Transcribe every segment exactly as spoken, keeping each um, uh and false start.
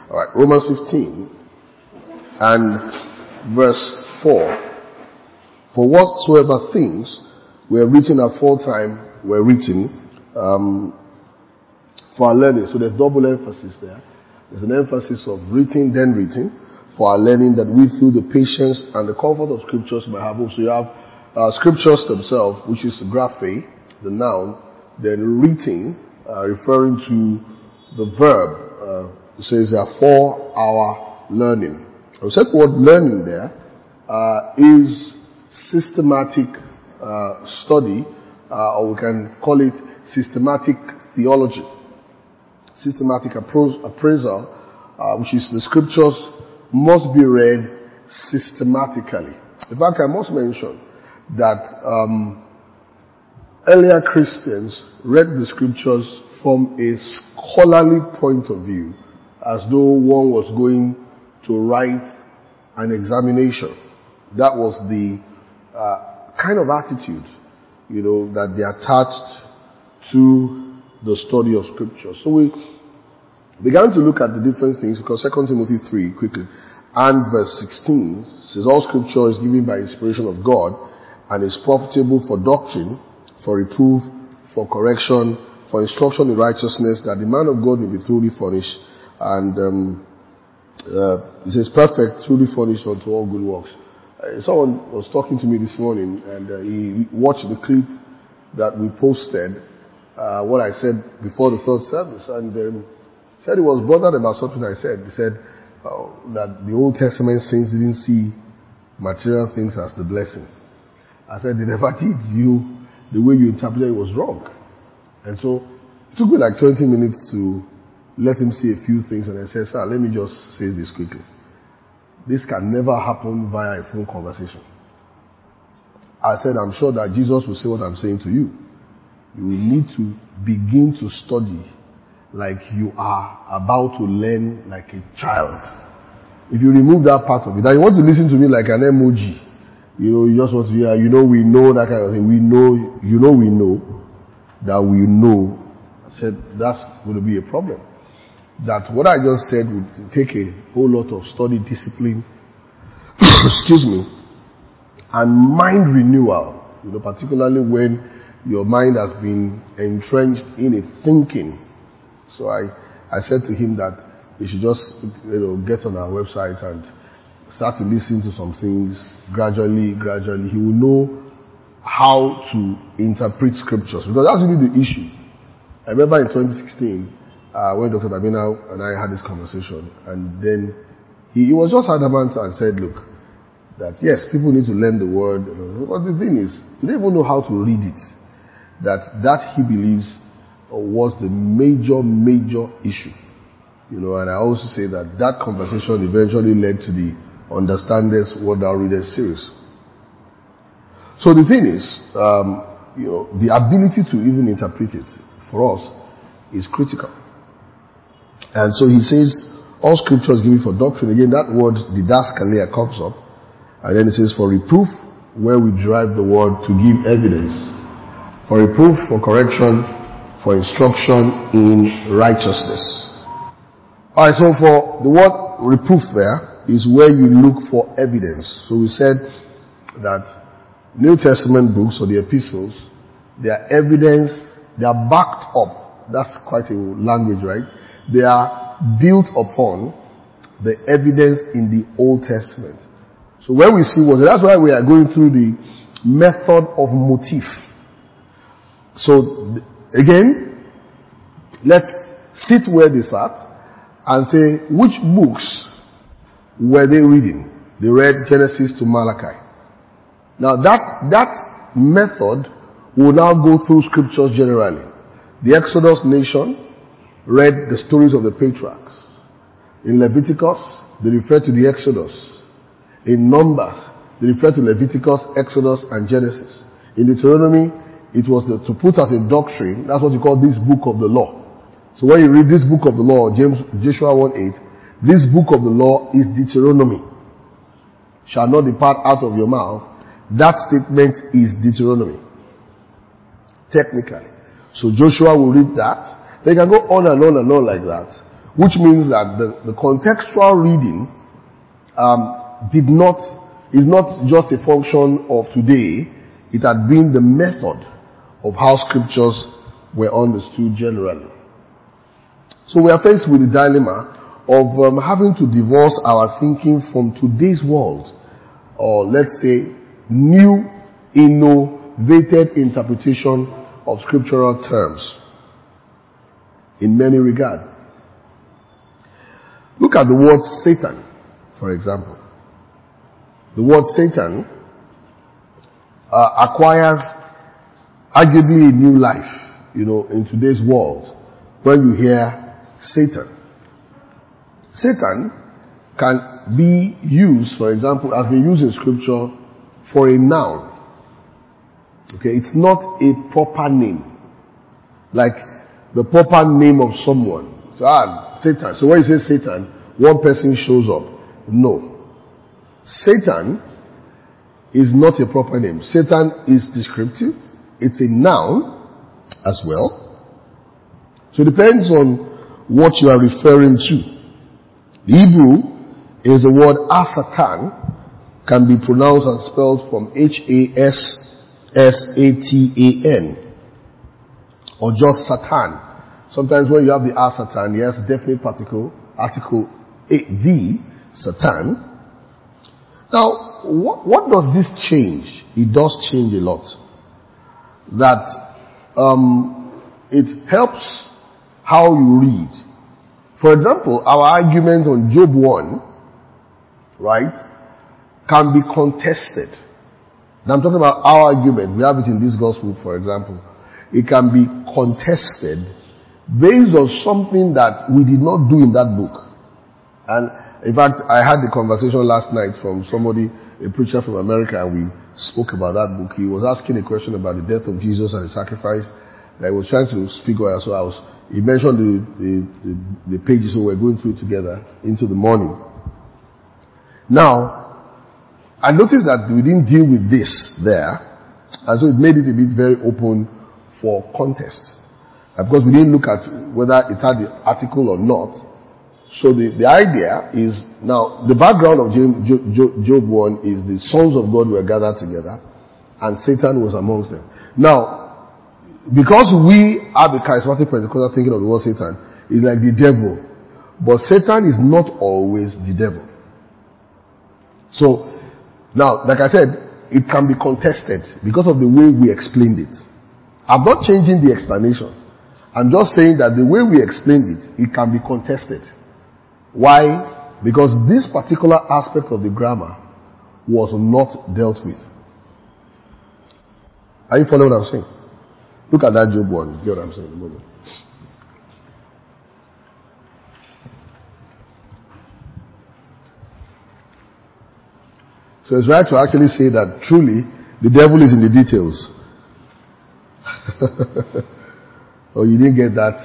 Alright, Romans fifteen and verse four. For whatsoever things were written aforetime were written um, for our learning. So there's double emphasis there. There's an emphasis of written, then written, for our learning, that we through the patience and the comfort of scriptures may have hope. So you have uh, scriptures themselves, which is the graphe, the noun, then written, uh, referring to the verb. Uh, it says there for our learning. The second word learning there uh, is systematic uh, study, uh, or we can call it systematic theology. Systematic appro- appraisal, uh, which is the scriptures must be read systematically. In fact, I must mention that um, earlier Christians read the scriptures from a scholarly point of view, as though one was going to write an examination. That was the uh, kind of attitude, you know, that they attached to the study of scripture. So we began to look at the different things, because Second Timothy three, quickly, and verse sixteen says, all scripture is given by inspiration of God and is profitable for doctrine, for reproof, for correction, for instruction in righteousness, that the man of God may be truly furnished, and um, uh, it says perfect, truly furnished unto all good works. Uh, someone was talking to me this morning, and uh, he watched the clip that we posted, uh, what I said before the third service, and um, said he was bothered about something I said. He said uh, that the Old Testament saints didn't see material things as the blessing. I said they never did. You, the way you interpreted it was wrong. And so it took me like twenty minutes to let him see a few things, and I said, sir, let me just say this quickly. This can never happen via a phone conversation. I said, I'm sure that Jesus will say what I'm saying to you. You will need to begin to study like you are about to learn like a child. If you remove that part of it, and you want to listen to me like an emoji, you know, you just want to hear, you know, we know, that kind of thing. We know, you know, we know that we know. I said, that's going to be a problem. That what I just said would take a whole lot of study discipline, excuse me, and mind renewal, you know, particularly when your mind has been entrenched in a thinking. So I, I said to him that he should just, you know, get on our website and start to listen to some things gradually, gradually. He will know how to interpret scriptures, because that's really the issue. I remember in twenty sixteen, uh, when Doctor Babina and I had this conversation, and then he, he was just adamant and said, look, that yes, people need to learn the word, but the thing is, they don't even know how to read it. That that he believes was the major, major issue. You know, and I also say that that conversation eventually led to the Understanders What Thou Readest series. So the thing is, um, you know, the ability to even interpret it for us is critical. And so he says, all scripture is given for doctrine. Again, that word didaskalia comes up. And then it says for reproof, where we derive the word to give evidence. For reproof, for correction, for instruction in righteousness. Alright, so for the word reproof there is where you look for evidence. So we said that New Testament books or the epistles, they are evidence, they are backed up. That's quite a language, right? They are built upon the evidence in the Old Testament. So when we see what, that's why we are going through the method of motif. So again, let's sit where they sat and say, which books were they reading? They read Genesis to Malachi. Now that, that method will now go through scriptures generally. The Exodus nation read the stories of the patriarchs. In Leviticus, they refer to the Exodus. In Numbers, they refer to Leviticus, Exodus, and Genesis. In Deuteronomy, it was the, to put as a doctrine, that's what you call this book of the law. So when you read this book of the law, James, Joshua one eight, this book of the law is Deuteronomy. Shall not depart out of your mouth. That statement is Deuteronomy. Technically. So Joshua will read that. They can go on and on and on like that. which means that the, the contextual reading um, did not is not just a function of today. It had been the method of how scriptures were understood generally. So we are faced with the dilemma of um, having to divorce our thinking from today's world, or let's say new, innovated interpretation of scriptural terms in many regards. Look at the word Satan, for example. The word Satan uh, acquires arguably a new life, you know, in today's world when you hear Satan. Satan can be used, for example, has been used in scripture for a noun. Okay, it's not a proper name. Like the proper name of someone. So, ah, Satan. So when you say Satan, one person shows up. No. Satan is not a proper name. Satan is descriptive. It's a noun as well. So it depends on what you are referring to. The Hebrew is the word Asatan, can be pronounced and spelled from H A S S A T A N, or just Satan. Sometimes when you have the Asatan, yes, definite particle, article A, the Satan. Now, what, what does this change? It does change a lot. That um, it helps how you read. For example, our argument on Job one, right, can be contested. Now I'm talking about our argument. We have it in this gospel, for example. It can be contested based on something that we did not do in that book. And in fact, I had the conversation last night from somebody, a preacher from America, and we spoke about that book. He was asking a question about the death of Jesus and the sacrifice that I was trying to figure out. So I was, he mentioned the, the, the, the pages, so we're going through it together into the morning. Now, I noticed that we didn't deal with this there, and so it made it a bit very open for contest. And because we didn't look at whether it had the article or not. So the, the idea is, now, the background of Job, Job, Job one is the sons of God were gathered together, and Satan was amongst them. Now, because we are the charismatic Pentecostal thinking of the word Satan, is like the devil. But Satan is not always the devil. So, now, like I said, it can be contested because of the way we explained it. I'm not changing the explanation. I'm just saying that the way we explained it, it can be contested. Why? Because this particular aspect of the grammar was not dealt with. Are you following what I'm saying? Look at that Job one. You get what I'm saying? So it's right to actually say that truly the devil is in the details. Oh, you didn't get that?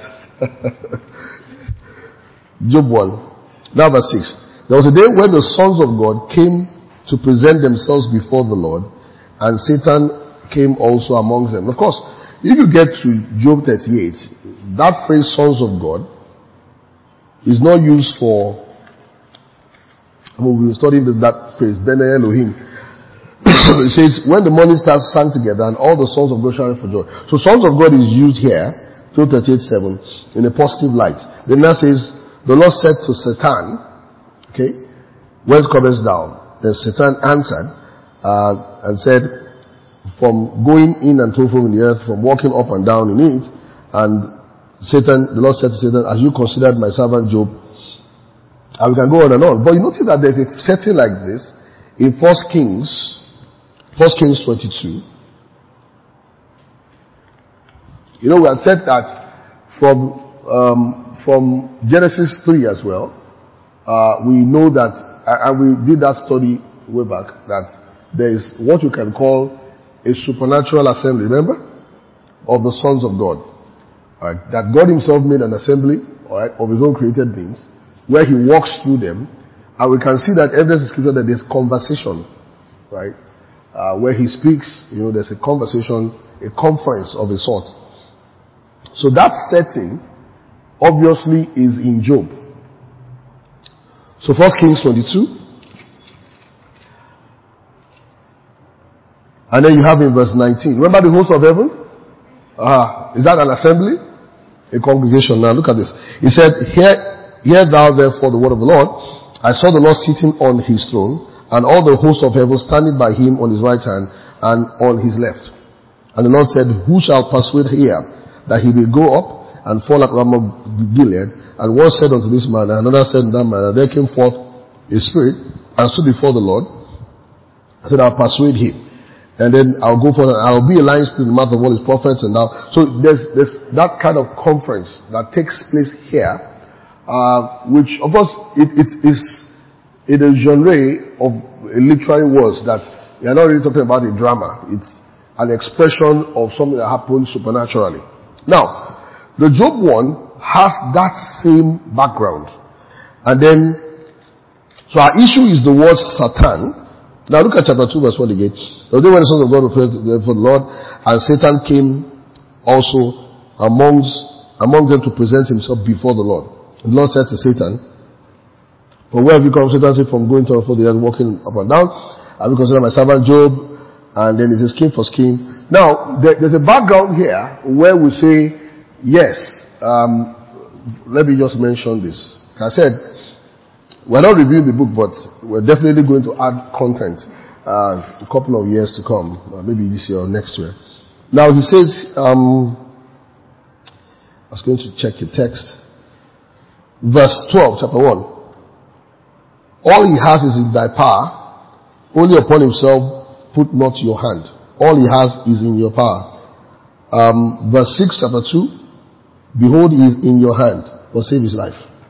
Job one. Now verse six. There was a day when the sons of God came to present themselves before the Lord, and Satan came also amongst them. Of course, if you get to Job thirty-eight, that phrase sons of God is not used for, when we were studying that phrase, Bene Elohim. It says, when the morning stars sang together and all the sons of God shouted for joy. So sons of God is used here, Job thirty-eight seven, in a positive light. Then that says, the Lord said to Satan, okay, whence comest thou? Then Satan answered, uh, and said, from going in and to from the earth, from walking up and down in it. And Satan, the Lord said to Satan, as you considered my servant Job, and we can go on and on. But you notice that there's a setting like this in First Kings, First Kings twenty-two. You know, we had said that from, um, from Genesis three as well, uh, we know that, and we did that study way back, that there is what you can call a supernatural assembly, remember? Of the sons of God. Right? That God himself made an assembly, alright, of his own created beings, where he walks through them, and we can see that evidence in scripture that there's conversation, right? Uh, where he speaks, you know, there's a conversation, a conference of a sort. So that setting obviously is in Job. So First Kings twenty-two. And then you have in verse nineteen. Remember the host of heaven? Ah, is that an assembly? A congregation. Now look at this. He said, Hear, hear thou therefore the word of the Lord. I saw the Lord sitting on his throne, and all the host of heaven standing by him on his right hand and on his left. And the Lord said, Who shall persuade here that he will go up and fall at Ramoth Gilead? And one said unto this man, and another said unto that man, and there came forth a spirit and stood before the Lord. I said, I'll persuade him. And then I'll go forth and I'll be a lying spirit in the mouth of all his prophets. And now, so there's, there's that kind of conference that takes place here, uh, which of course it, it is in a genre of literary words that we are not really talking about a drama. It's an expression of something that happened supernaturally. Now, the Job one has that same background. And then, so our issue is the word Satan. Now look at chapter two verse one again. The day when the sons of God were praying for the Lord, and Satan came also amongst, among them to present himself before the Lord. And the Lord said to Satan, For where have you come? Satan said, From going to and fro the earth, walking up and down. Have you considered my servant Job? And then it is skin for skin. Now, there, there's a background here where we say, yes, um, let me just mention this. Like I said, we're not reviewing the book, but we're definitely going to add content uh, a couple of years to come, uh, maybe this year or next year. Now he says, um, I was going to check your text, verse twelve, chapter one. All he has is in thy power; only upon himself put not your hand. All he has is in your power. Um, verse six, chapter two. Behold, he is in your hand, but save his life.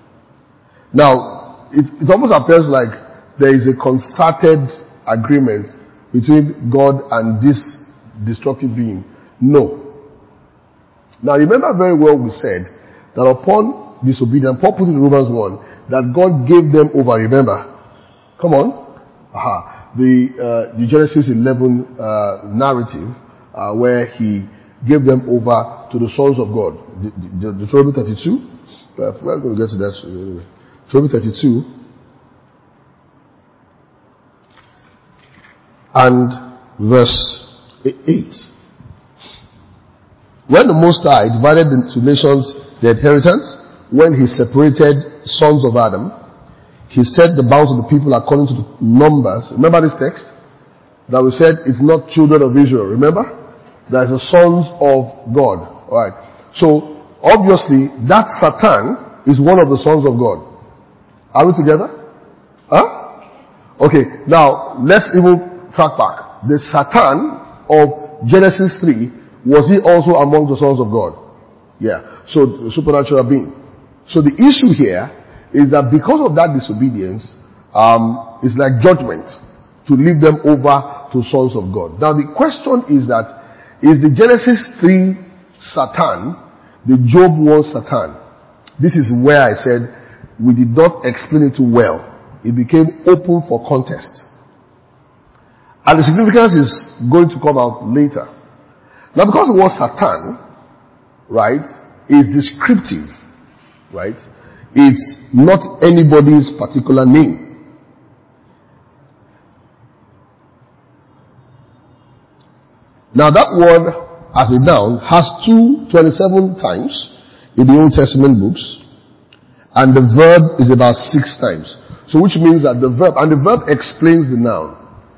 Now, It, it almost appears like there is a concerted agreement between God and this destructive being. No. Now remember very well we said that upon disobedience, Paul put in Romans one, that God gave them over. Remember? Come on. Aha. The, uh, the Genesis eleven uh, narrative uh, where he gave them over to the sons of God. The, the, the Deuteronomy thirty-two. Uh, we're going to get to that anyway. Deuteronomy thirty-two and verse eight. When the Most High divided into nations the inheritance, when he separated sons of Adam, he set the bounds of the people according to the numbers. Remember this text? That we said it's not children of Israel. Remember? There's the sons of God. Alright. So, obviously, that Satan is one of the sons of God. Are we together? Huh? Okay, now let's even track back. The Satan of Genesis three, was he also among the sons of God? Yeah. So, the supernatural being. So the issue here is that because of that disobedience, um, it's like judgment to leave them over to sons of God. Now the question is that, is the Genesis three Satan, the Job one Satan? This is where I said, we did not explain it too well. It became open for contest. And the significance is going to come out later. Now because the word Satan, right, is descriptive, right, it's not anybody's particular name. Now that word as a noun has two, twenty-seven times in the Old Testament books. And the verb is about six times. So which means that the verb, and the verb explains the noun.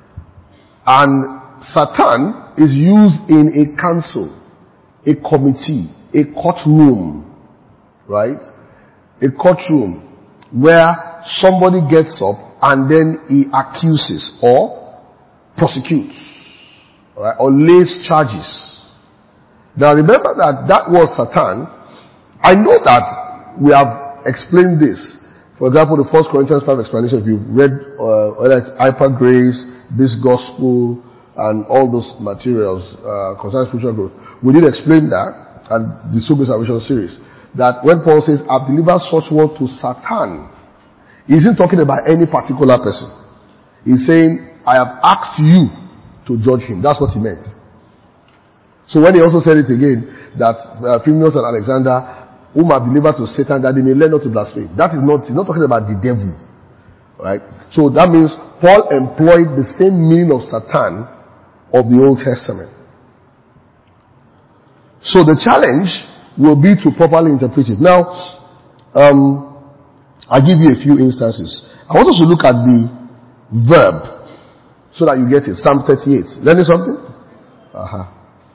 And Satan is used in a council, a committee, a courtroom, right? A courtroom where somebody gets up and then he accuses or prosecutes, right? Or lays charges. Now remember that that was Satan. I know that we have explain this. For example, the First Corinthians five explanation, if you've read uh, whether it's Hyper Grace, this gospel, and all those materials uh, concerning spiritual growth, we did explain that, and the Super Salvation series, that when Paul says, I've delivered such word to Satan, he isn't talking about any particular person. He's saying, I have asked you to judge him. That's what he meant. So when he also said it again, that uh, Phemius and Alexander, whom are delivered to Satan, that they may learn not to blaspheme. That is not, he's not talking about the devil. Right? So that means Paul employed the same meaning of Satan of the Old Testament. So the challenge will be to properly interpret it. Now, um, I'll give you a few instances. I want us to look at the verb so that you get it. Psalm thirty-eight. Learning something? Uh-huh.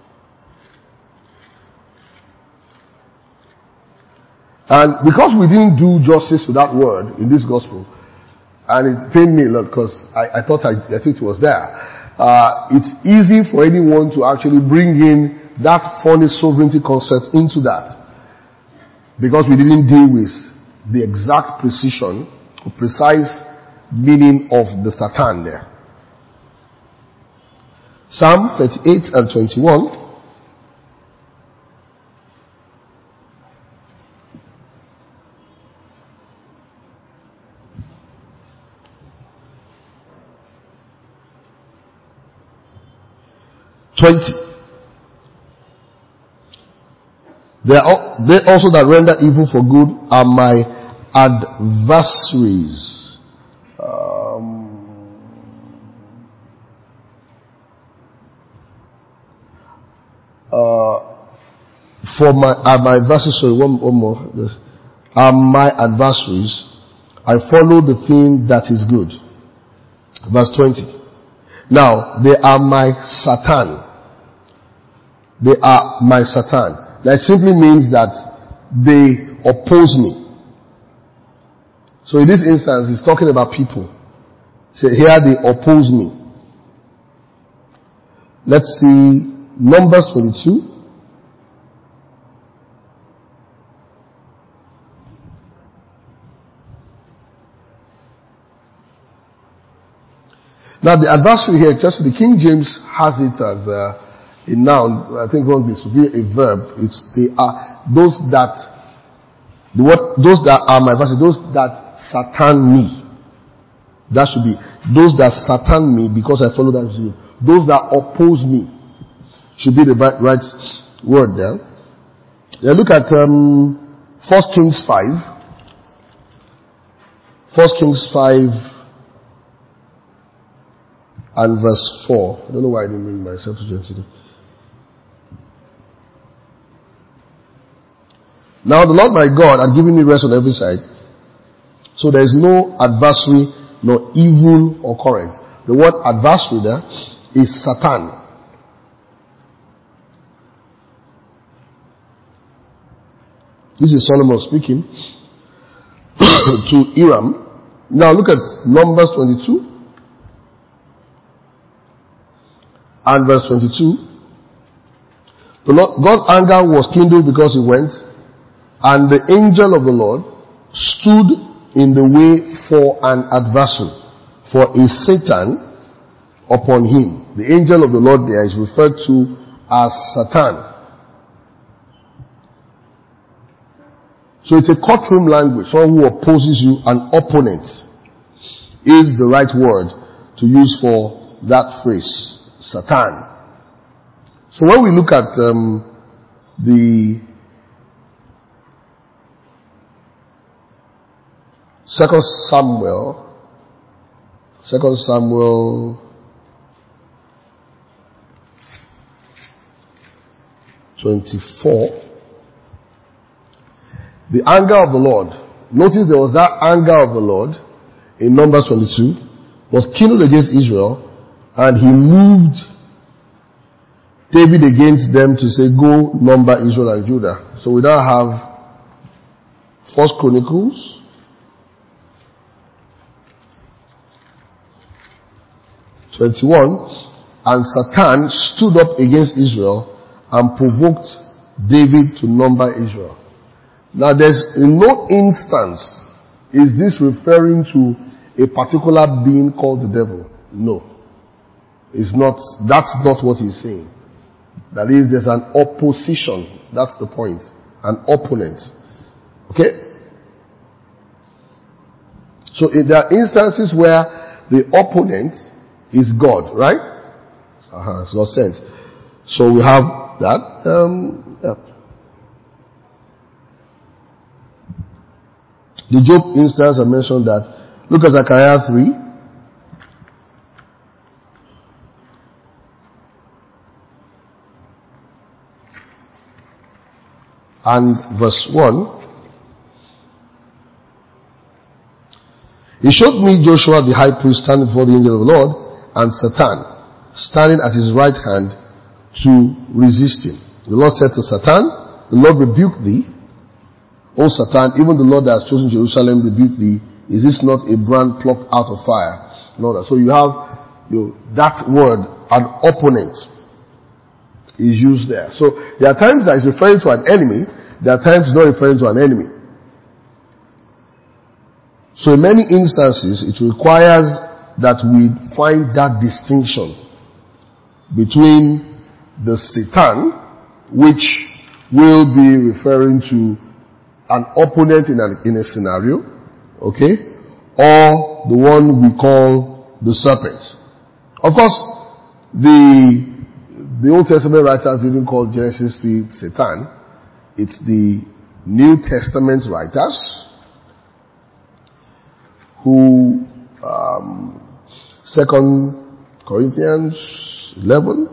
And because we didn't do justice to that word in this gospel, and it pained me a lot because I, I thought I, I thought it was there. Uh, it's easy for anyone to actually bring in that funny sovereignty concept into that, because we didn't deal with the exact precision or precise meaning of the Satan there. Psalm thirty-eight and twenty-one. twenty. They, are, they also that render evil for good are my adversaries. Um, uh, for my, are my adversaries, sorry, one, one more. Are my adversaries. I follow the thing that is good. Verse twenty. Now, they are my Satan. They are my Satan. That simply means that they oppose me. So in this instance, he's talking about people. So here they oppose me. Let's see Numbers twenty-two. Now the adversary here, just the King James has it as a, a noun. I think wrong, this would be a verb. It's they are those that the what those that are my adversary, those that Satan me. That should be those that Satan me because I follow that. Those that oppose me should be the right, right word there. Now look at um, First Kings five. First Kings five. And verse four. I don't know why I didn't bring myself to today. Now the Lord my God had given me rest on every side. So there is no adversary nor evil occurrence. The word adversary there is Satan. This is Solomon speaking to Hiram. Now look at Numbers twenty-two. And verse twenty-two, the Lord, God's anger was kindled because he went, and the angel of the Lord stood in the way for an adversary, for a Satan upon him. The angel of the Lord there is referred to as Satan. So it's a courtroom language. Someone who opposes you, an opponent, is the right word to use for that phrase. Satan. So when we look at um, the Second Samuel, Second Samuel twenty-four, the anger of the Lord. Notice there was that anger of the Lord in Numbers twenty-two was kindled against Israel. And he moved David against them to say, go number Israel and Judah. So we now have First Chronicles twenty-one. And Satan stood up against Israel and provoked David to number Israel. Now there's in no instance is this referring to a particular being called the devil. No. It's not, that's not what he's saying. That is, there's an opposition. That's the point. An opponent. Okay? So if there are instances where the opponent is God, right? Uh-huh, it's not sense. So we have that. Um, yeah. The Job instance, I mentioned that. Look at Zechariah three. And verse one. He showed me Joshua the high priest standing before the angel of the Lord, and Satan standing at his right hand to resist him. The Lord said to Satan, the Lord rebuke thee. O Satan, even the Lord that has chosen Jerusalem rebuke thee. Is this not a brand plucked out of fire? And all that. So you have you know, that word, an opponent, is used there. So there are times that it's referring to an enemy, there are times it's not referring to an enemy. So in many instances, it requires that we find that distinction between the Satan, which will be referring to an opponent in a, in a scenario, okay, or the one we call the serpent. Of course, the the Old Testament writers didn't call Genesis three Satan. It's the New Testament writers who, um, Second Corinthians eleven,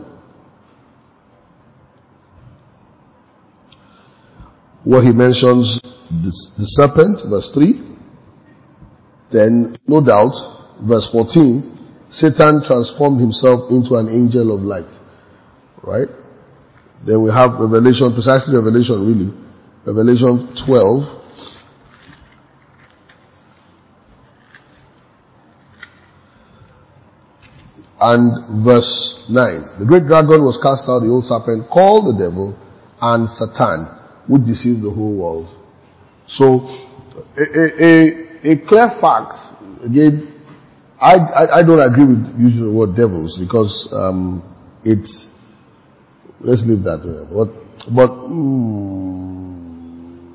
where he mentions the, the serpent, verse three. Then, no doubt, verse fourteen, Satan transformed himself into an angel of light. Right? Then we have Revelation, precisely Revelation really, Revelation twelve. And verse nine. The great dragon was cast out, the old serpent, called the devil and Satan, which deceived the whole world. So, a, a, a, a clear fact, again, I, I, I don't agree with using the word devils because um, it's, let's leave that there. But, but mm,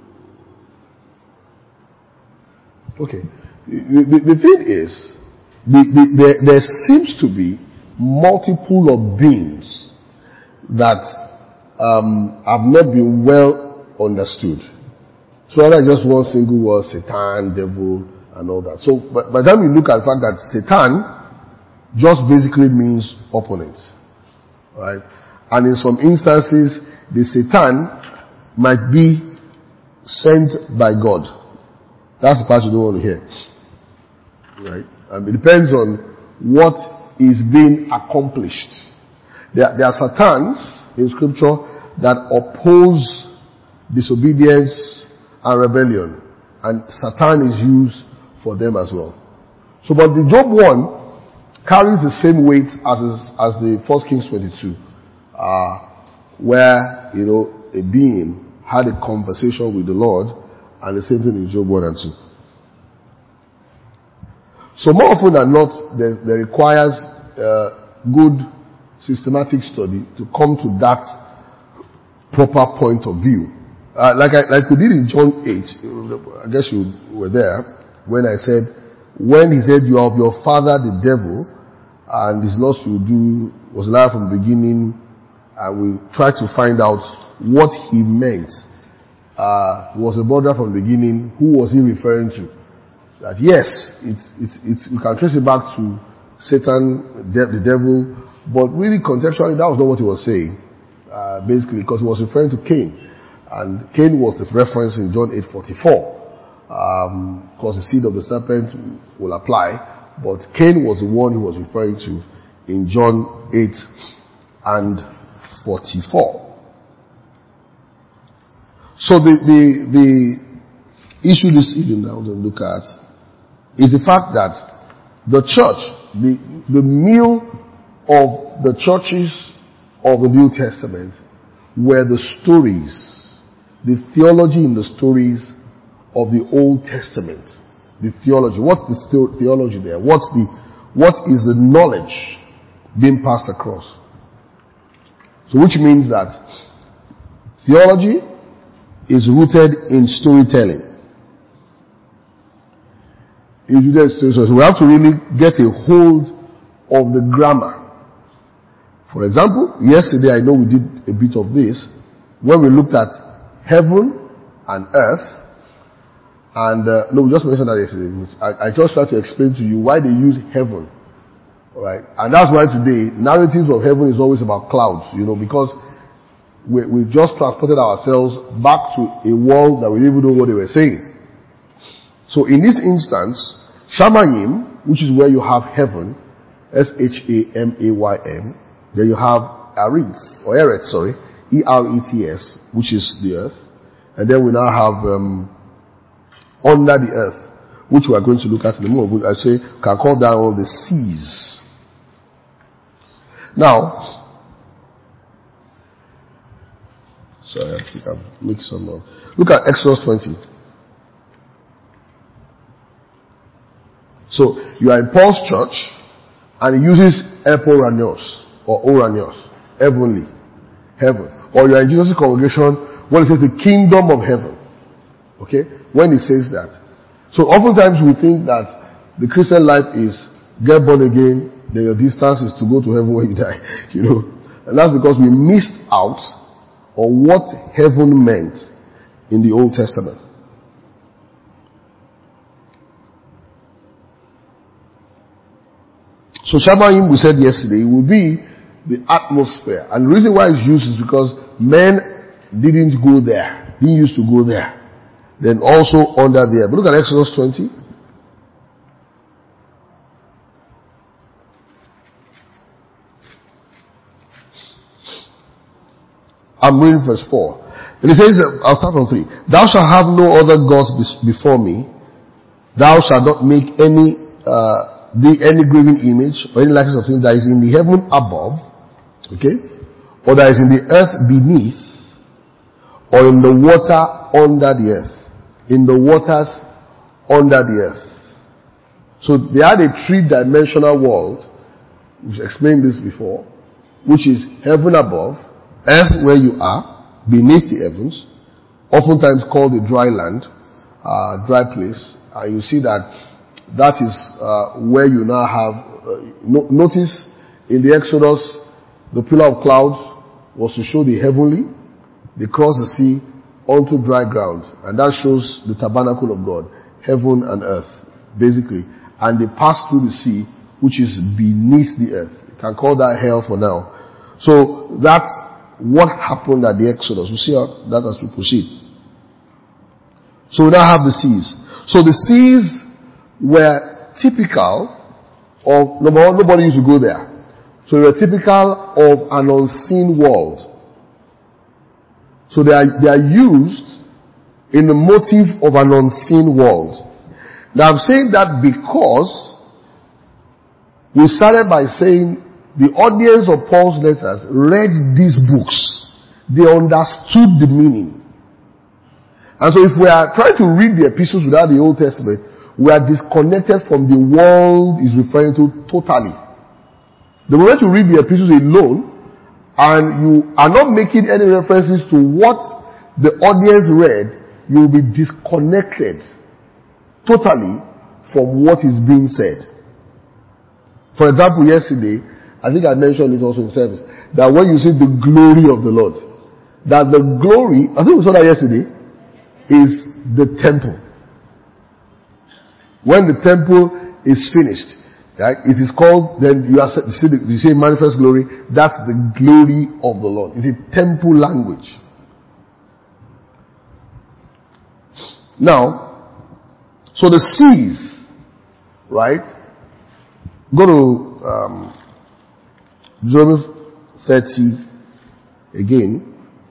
okay. The, the, the thing is, The, the, the, there seems to be multiple of beings that um, have not been well understood. So rather just one single word, Satan, devil, and all that. So by, by the time you look at the fact that Satan just basically means opponent, right? And in some instances, the Satan might be sent by God. That's the part you don't want to hear, right? Um, it depends on what is being accomplished. There, there are Satans in scripture that oppose disobedience and rebellion. And Satan is used for them as well. So, but the Job one carries the same weight as, as the First Kings twenty-two. Uh, where, you know, a being had a conversation with the Lord, and the same thing in Job one and two. So more often than not, there, there requires uh, good systematic study to come to that proper point of view. Uh, like I, like we did in John eight, I guess you were there, when I said, when he said, you are of your father the devil, and his lost will do, was alive from the beginning, and we tried to find out what he meant. Uh, he was a brother from the beginning. Who was he referring to? That yes, it's, it's, it's, you can trace it back to Satan, the devil, but really contextually that was not what he was saying. Uh, basically, because he was referring to Cain. And Cain was the reference in John eight forty-four. Um, because the seed of the serpent will apply. But Cain was the one he was referring to in John eight and forty-four. So the, the, the issue this evening that I want to look at is the fact that the church, the, the meal of the churches of the New Testament were the stories, the theology in the stories of the Old Testament. The theology. What's the theology there? What's the, what is the knowledge being passed across? So which means that theology is rooted in storytelling. So we have to really get a hold of the grammar. For example, yesterday I know we did a bit of this when we looked at heaven and earth And, uh, no, we just mentioned that yesterday. I, I just tried to explain to you why they use heaven. Alright? And that's why today, narratives of heaven is always about clouds, you know, because we, we've just transported ourselves back to a world that we didn't even know what they were saying. So in this instance, Shamayim, which is where you have heaven, S H A M A Y M, then you have Eretz, or Eretz, sorry, E R E T S, which is the earth. And then we now have, um, under the earth, which we are going to look at in a moment. I say, can call that all the seas. Now, sorry, I think I've mixed some up. Look at Exodus twenty. So, you are in Paul's church, and he uses Eporanios, or Oranios, heavenly, heaven. Or you are in Jesus' congregation, when he says the kingdom of heaven. Okay? When he says that. So oftentimes we think that the Christian life is get born again, then your distance is to go to heaven when you die. You know. And that's because we missed out on what heaven meant in the Old Testament. So Shamayim, we said yesterday, will be the atmosphere. And the reason why it's used is because men didn't go there. Didn't used to go there. Then also under there. But look at Exodus twenty. I'm reading verse four. And it says, I'll start from three. Thou shalt have no other gods before me. Thou shalt not make any, uh, the, any graven image or any likeness of thing that is in the heaven above, okay, or that is in the earth beneath, or in the water under the earth. In the waters under the earth. So they had a three-dimensional world, we've explained this before, which is heaven above, earth where you are, beneath the heavens, oftentimes called a dry land, uh, dry place. And you see that that is uh, where you now have, uh, no, notice in the Exodus, the pillar of clouds was to show the heavenly, they crossed the sea, onto dry ground, and that shows the tabernacle of God, heaven and earth, basically. And they pass through the sea, which is beneath the earth. You can call that hell for now. So that's what happened at the Exodus. We see how that as we proceed. So we now have the seas. So the seas were typical of, number one, nobody used to go there. So they were typical of an unseen world. So they are, they are used in the motive of an unseen world. Now I'm saying that because we started by saying the audience of Paul's letters read these books. They understood the meaning. And so if we are trying to read the epistles without the Old Testament, we are disconnected from the world is referring to totally. The moment you read the epistles alone, and you are not making any references to what the audience read, you will be disconnected totally from what is being said. For example, yesterday, I think I mentioned it also in service, that when you see the glory of the Lord, that the glory, I think we saw that yesterday, is the temple. When the temple is finished, right? It is called, then you are, you see, the, you say manifest glory, that's the glory of the Lord. It's a temple language. Now, so the seas, right? Go to, um, Deuteronomy thirty again.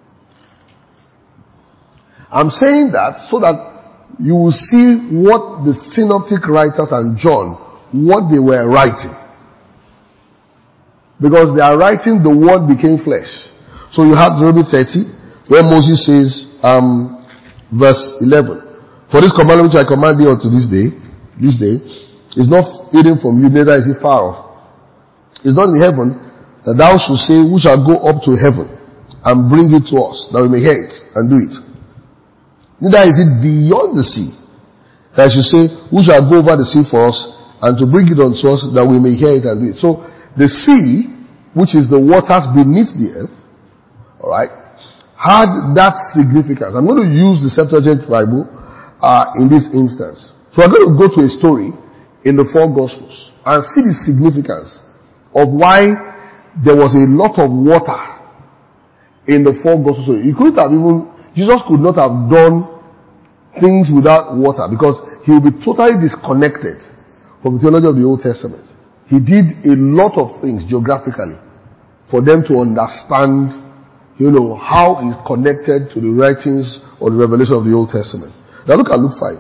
I'm saying that so that you will see what the synoptic writers and John, what they were writing. Because they are writing the word became flesh. So you have Deuteronomy thirty, where Moses says, um, verse eleven, for this commandment which I command thee unto this day, this day, is not hidden from you, neither is it far off. It's not in heaven, that thou shalt say, who shall go up to heaven and bring it to us, that we may hear it and do it. Neither is it beyond the sea, that I should say, who shall go over the sea for us and to bring it unto us, that we may hear it and do it. So the sea, which is the waters beneath the earth, alright, had that significance. I'm going to use the Septuagint Bible uh, in this instance. So we're going to go to a story in the four Gospels and see the significance of why there was a lot of water in the four Gospels. So you couldn't have even, Jesus could not have done things without water because he would be totally disconnected from the theology of the Old Testament. He did a lot of things geographically for them to understand, you know, how he's connected to the writings or the revelation of the Old Testament. Now look at Luke five.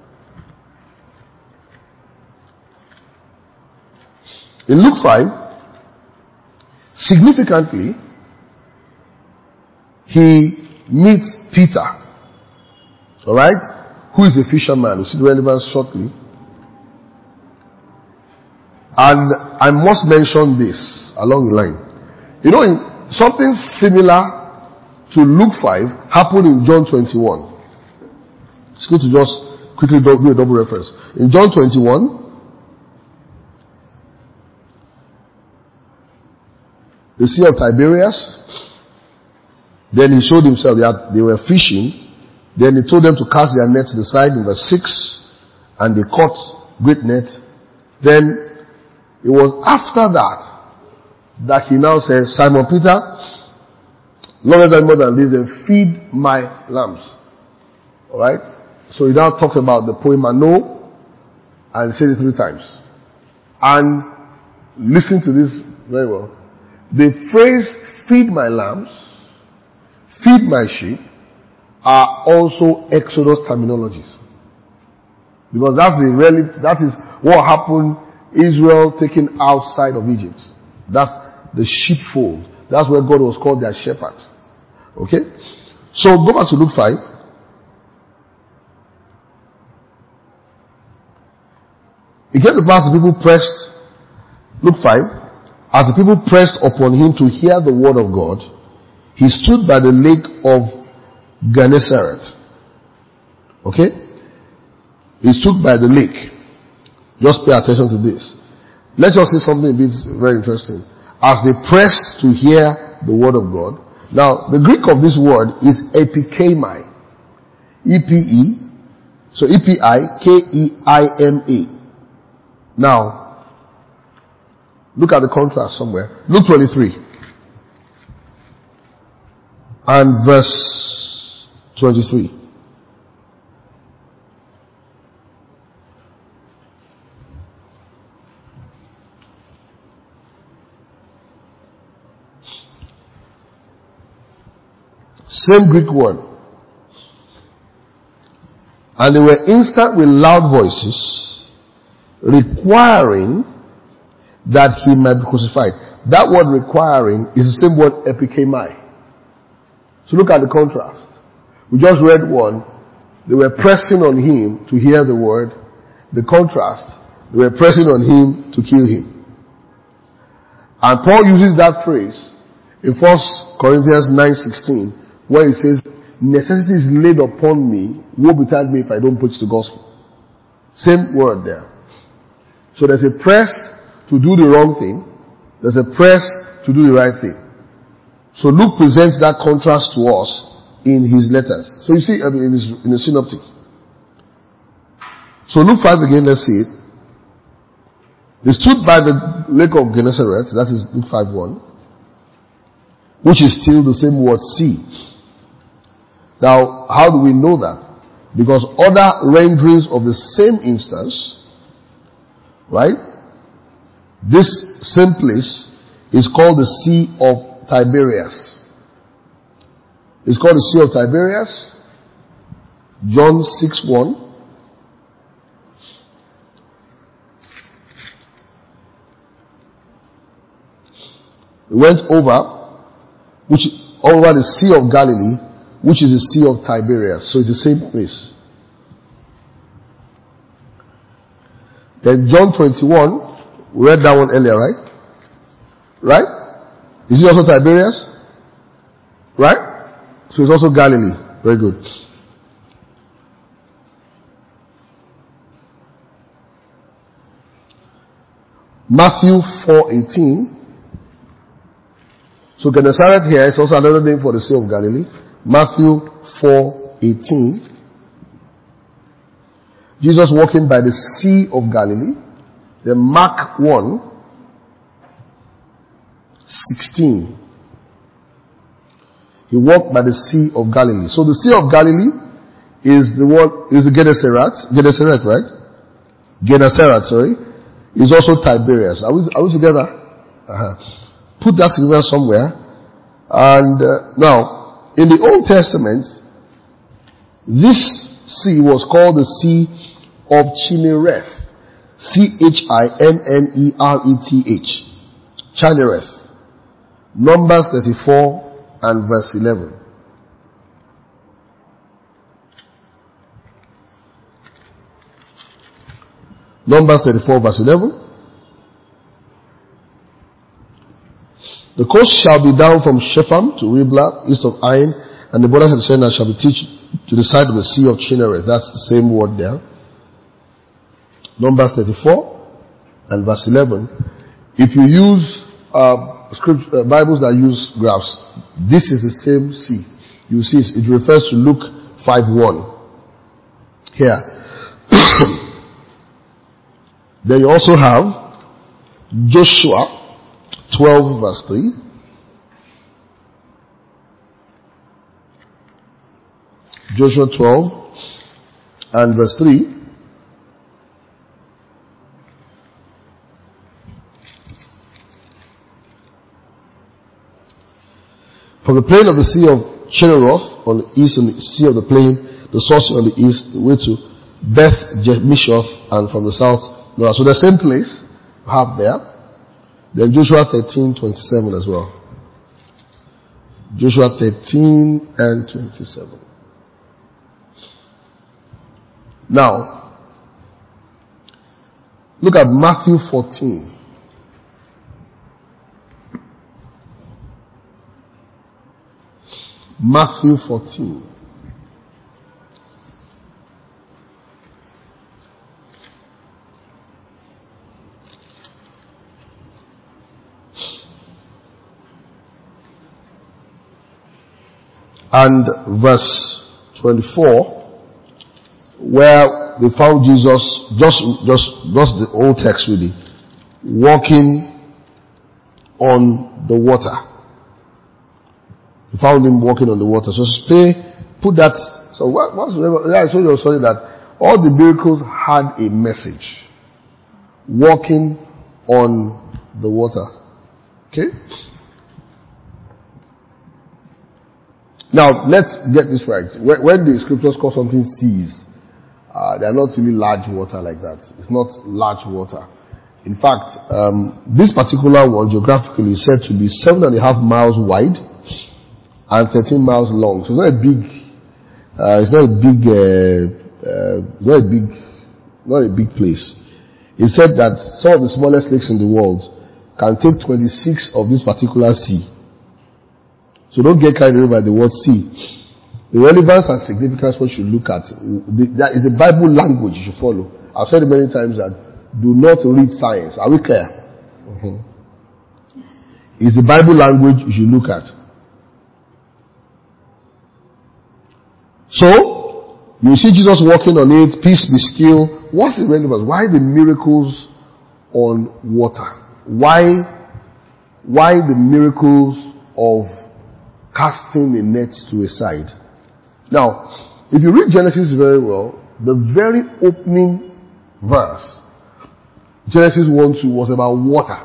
In Luke five, significantly, he meets Peter, alright, who is a fisherman. We'll see the relevance shortly. And I must mention this along the line. You know, something similar to Luke five happened in John twenty-one. It's good to just quickly do a double reference. In John twenty-one, the Sea of Tiberias, then he showed himself. They, had, they were fishing. Then he told them to cast their net to the side in verse six, and they caught great net. Then it was after that that he now says, Simon Peter, Lord, than more than this, then feed my lambs. Alright? So he now talks about the poimano and said it three times. And listen to this very well. The phrase feed my lambs, feed my sheep are also Exodus terminologies. Because that's the really, that is what happened Israel taken outside of Egypt. That's the sheepfold. That's where God was called their shepherd. Okay? So go back to Luke five. It came to pass the people pressed, Luke five, as the people pressed upon him to hear the word of God, he stood by the lake of Gennesaret. Okay? He stood by the lake. Just pay attention to this. Let's just say something a bit very interesting. As they pressed to hear the word of God. Now, the Greek of this word is epikemai. E P E. So E P I K E I M A. Now, look at the contrast somewhere. Luke twenty-three. And verse twenty-three. Same Greek word. And they were instant with loud voices, requiring that he might be crucified. That word requiring is the same word epikemai. So look at the contrast. We just read one. They were pressing on him to hear the word. The contrast, they were pressing on him to kill him. And Paul uses that phrase in First Corinthians nine sixteen, where he says, necessity is laid upon me, woe betide me if I don't preach the gospel. Same word there. So there's a press to do the wrong thing. There's a press to do the right thing. So Luke presents that contrast to us in his letters. So you see, I mean, in, his, in the synoptic. So Luke five again, let's see it. They stood by the lake of Gennesaret, that is Luke five one, which is still the same word sea. Now, how do we know that? Because other renderings of the same instance, right? This same place is called the Sea of Tiberias. It's called the Sea of Tiberias. John six one. It went over, which over the Sea of Galilee, which is the Sea of Tiberias. So it's the same place. Then John twenty-one, we read that one earlier, right? Right? Is it also Tiberias? Right? So it's also Galilee. Very good. Matthew four eighteen. So Gennesaret here is also another name for the Sea of Galilee. Matthew four eighteen. Jesus walking by the Sea of Galilee. Then Mark one, sixteen. He walked by the Sea of Galilee. So the Sea of Galilee is the word, is the Gennesaret, Gennesaret, right? Gennesaret, sorry. Is also Tiberias. Are we, are we together? Uh-huh. Put that scripture somewhere. And uh, now, in the Old Testament, this sea was called the Sea of Chinnereth. C H I N N E R E T H. Chinnereth. Numbers thirty-four and verse eleven. Numbers thirty-four verse eleven. The coast shall be down from Shepham to Riblah, east of Ain, and the borders of the Sinai shall be teached to the side of the Sea of Chinnereth. That's the same word there. Numbers thirty-four and verse eleven. If you use uh, script, uh, Bibles that use graphs, this is the same sea. You see, it refers to Luke five one. Here. Then you also have Joshua twelve verse three. Joshua twelve and verse three. From the plain of the Sea of Chinneroth on the east and the Sea of the plain, the source on the east, the way to Beth Jemishioth, and from the south. No, so the same place you have there. Then Joshua thirteen twenty-seven as well. Joshua thirteen and twenty-seven. Now, look at Matthew fourteen. Matthew fourteen. And verse twenty-four, where they found Jesus, just, just, just the old text really, walking on the water. They found him walking on the water. So stay, put that, so what, what's, I showed you sorry that all the miracles had a message. Walking on the water. Okay? Now, let's get this right. When the scriptures call something seas, uh, they are not really large water like that. It's not large water. In fact, um, this particular one geographically is said to be seven and a half miles wide and thirteen miles long. So it's not a big, uh, it's not a big, uh, uh, not a big, not a big place. It's said that some of the smallest lakes in the world can take twenty-six of this particular sea. So don't get carried away by the word sea. The relevance and significance what you should look at. The, that is a Bible language you should follow. I've said it many times that do not read science. Are we clear? Mm-hmm. It's the Bible language you should look at. So, you see Jesus walking on it, peace be still. What's the relevance? Why the miracles on water? Why, why the miracles of casting a net to a side? Now, if you read Genesis very well, the very opening verse, Genesis one two, was about water.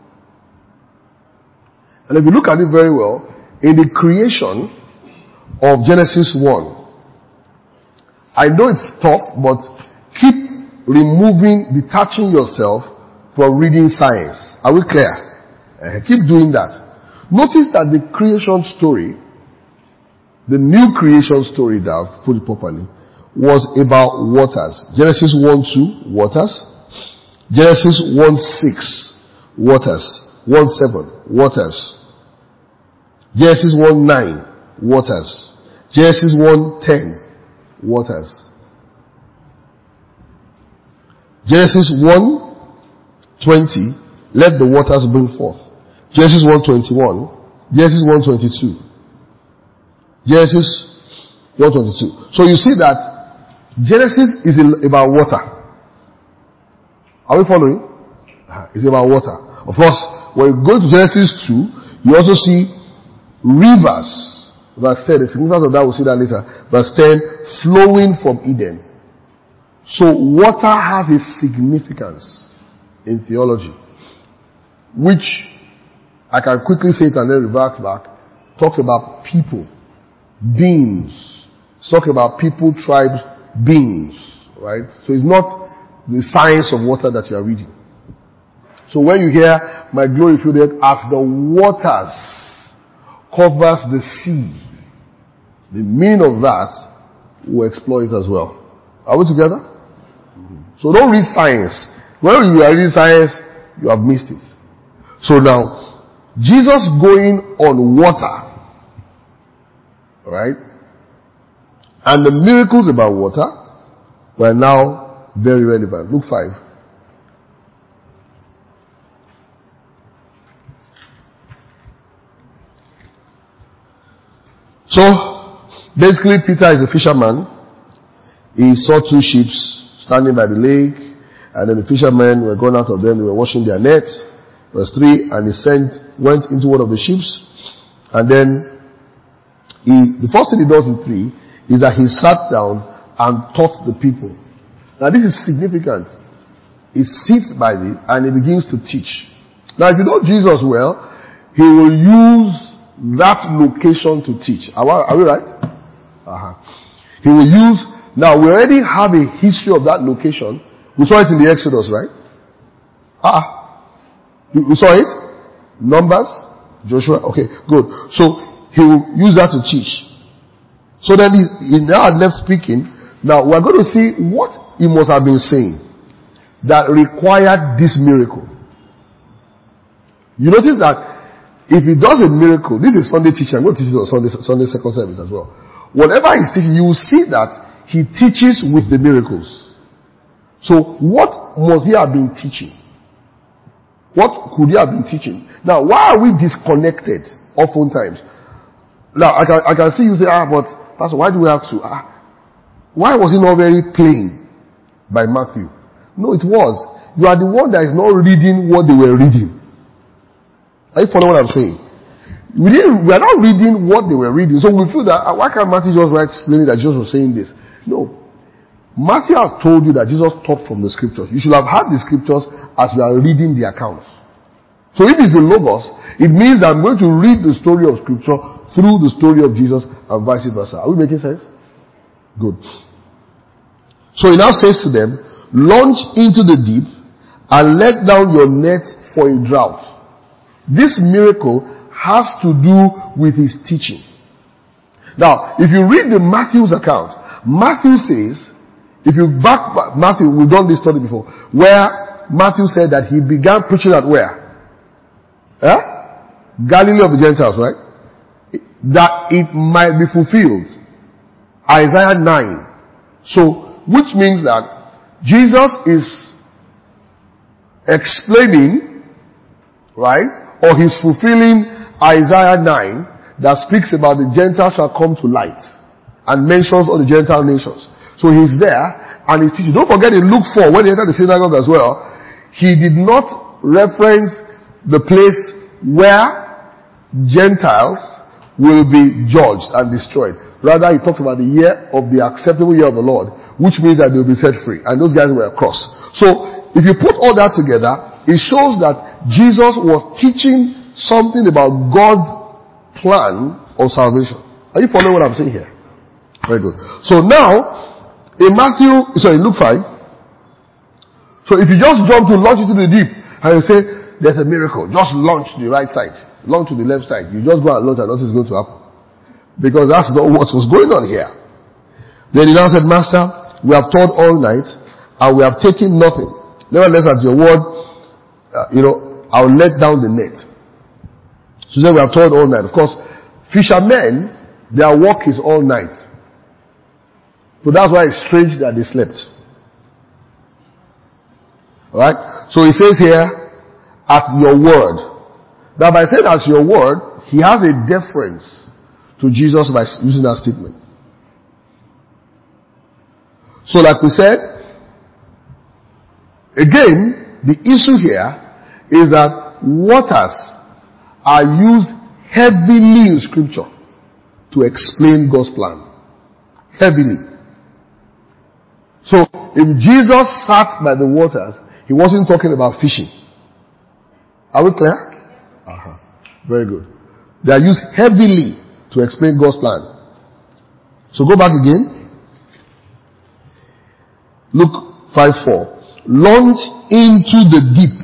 And if you look at it very well, in the creation of Genesis one, I know it's tough, but keep removing, detaching yourself from reading science. Are we clear? Uh, keep doing that. Notice that the creation story, the new creation story, that I've put it properly, was about waters. Genesis one two, waters. Genesis one six, waters. one seven, waters. Genesis one nine, waters. Genesis one ten, waters. Genesis one twenty, let the waters bring forth. Genesis one twenty-one, Genesis one twenty-two, Genesis one twenty-two. So you see that Genesis is in, about water. Are we following? Uh, it's about water. Of course, when you go to Genesis two, you also see rivers. Verse ten, the significance of that, we'll see that later. Verse ten, flowing from Eden. So water has a significance in theology, which I can quickly say it and then revert back. Talks about people, beings. It's talking about people, tribes, beings, right? So it's not the science of water that you are reading. So when you hear my glory filled as the waters covers the sea, the meaning of that we'll explore it as well. Are we together? Mm-hmm. So don't read science. When you are reading science, you have missed it. So now, Jesus going on water, right? And the miracles about water were now very relevant. Luke five. So, basically Peter is a fisherman. He saw two ships standing by the lake, and then the fishermen were going out of them, they were washing their nets. Verse three, and he sent, went into one of the ships, and then he, the first thing he does in three is that he sat down and taught the people. Now this is significant. He sits by it and he begins to teach. Now if you know Jesus well, he will use that location to teach. Are we, are we right? Uh-huh. He will use, now we already have a history of that location. We saw it in the Exodus, right? Ah, we saw it? Numbers? Joshua? Okay, good. So he will use that to teach. So then he, he now had left speaking. Now we're going to see what he must have been saying that required this miracle. You notice that if he does a miracle, this is Sunday teaching. I'm going to teach it on Sunday, Sunday second service as well. Whatever he's teaching, you will see that he teaches with the miracles. So what must he have been teaching? What could he have been teaching? Now, why are we disconnected oftentimes? Now, I can, I can see you say, ah, but Pastor, why do we have to? Ah, why was it not very plain by Matthew? No, it was. You are the one that is not reading what they were reading. Are you following what I'm saying? We didn't, we are not reading what they were reading. So we feel that, ah, why can't Matthew just write explaining that Jesus was saying this? No. Matthew has told you that Jesus taught from the scriptures. You should have had the scriptures as you are reading the accounts. So if it's the Logos, it means that I'm going to read the story of scripture through the story of Jesus and vice versa. Are we making sense? Good. So he now says to them, launch into the deep and let down your net for a drought. This miracle has to do with his teaching. Now, if you read the Matthew's account, Matthew says, if you back Matthew, we've done this study before, where Matthew said that he began preaching at where? Eh? Galilee of the Gentiles, right? That it might be fulfilled. Isaiah nine. So, which means that Jesus is explaining, right? Or he's fulfilling Isaiah nine that speaks about the Gentiles shall come to light and mentions all the Gentile nations. So he's there and he's teaching. Don't forget in Luke four, when he entered the synagogue as well, he did not reference the place where Gentiles will be judged and destroyed. Rather, he talked about the year of the acceptable year of the Lord, which means that they will be set free. And those guys were crossed. So, if you put all that together, it shows that Jesus was teaching something about God's plan of salvation. Are you following what I'm saying here? Very good. So now, in Matthew, sorry, Luke five, so if you just jump to launch into the deep, and you say, there's a miracle, just launch to the right side, launch to the left side, you just go and launch and nothing is going to happen. Because that's not what was going on here. Then he now said, Master, we have toiled all night, and we have taken nothing. Nevertheless, at your word, uh, you know, I'll let down the net. So then we have toiled all night. Of course, fishermen, their work is all night. So that's why it's strange that they slept. Alright? So he says here, at your word. Now by saying at your word, he has a deference to Jesus by using that statement. So like we said, again, the issue here is that waters are used heavily in scripture to explain God's plan. Heavily. So, if Jesus sat by the waters, he wasn't talking about fishing. Are we clear? Uh-huh. Very good. They are used heavily to explain God's plan. So go back again. Luke five four. Launch into the deep.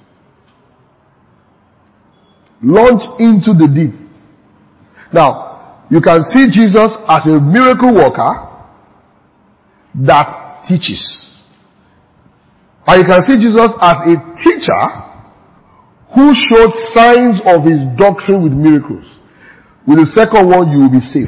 Launch into the deep. Now, you can see Jesus as a miracle worker that teaches. And you can see Jesus as a teacher who showed signs of his doctrine with miracles. With the second one, you will be safe.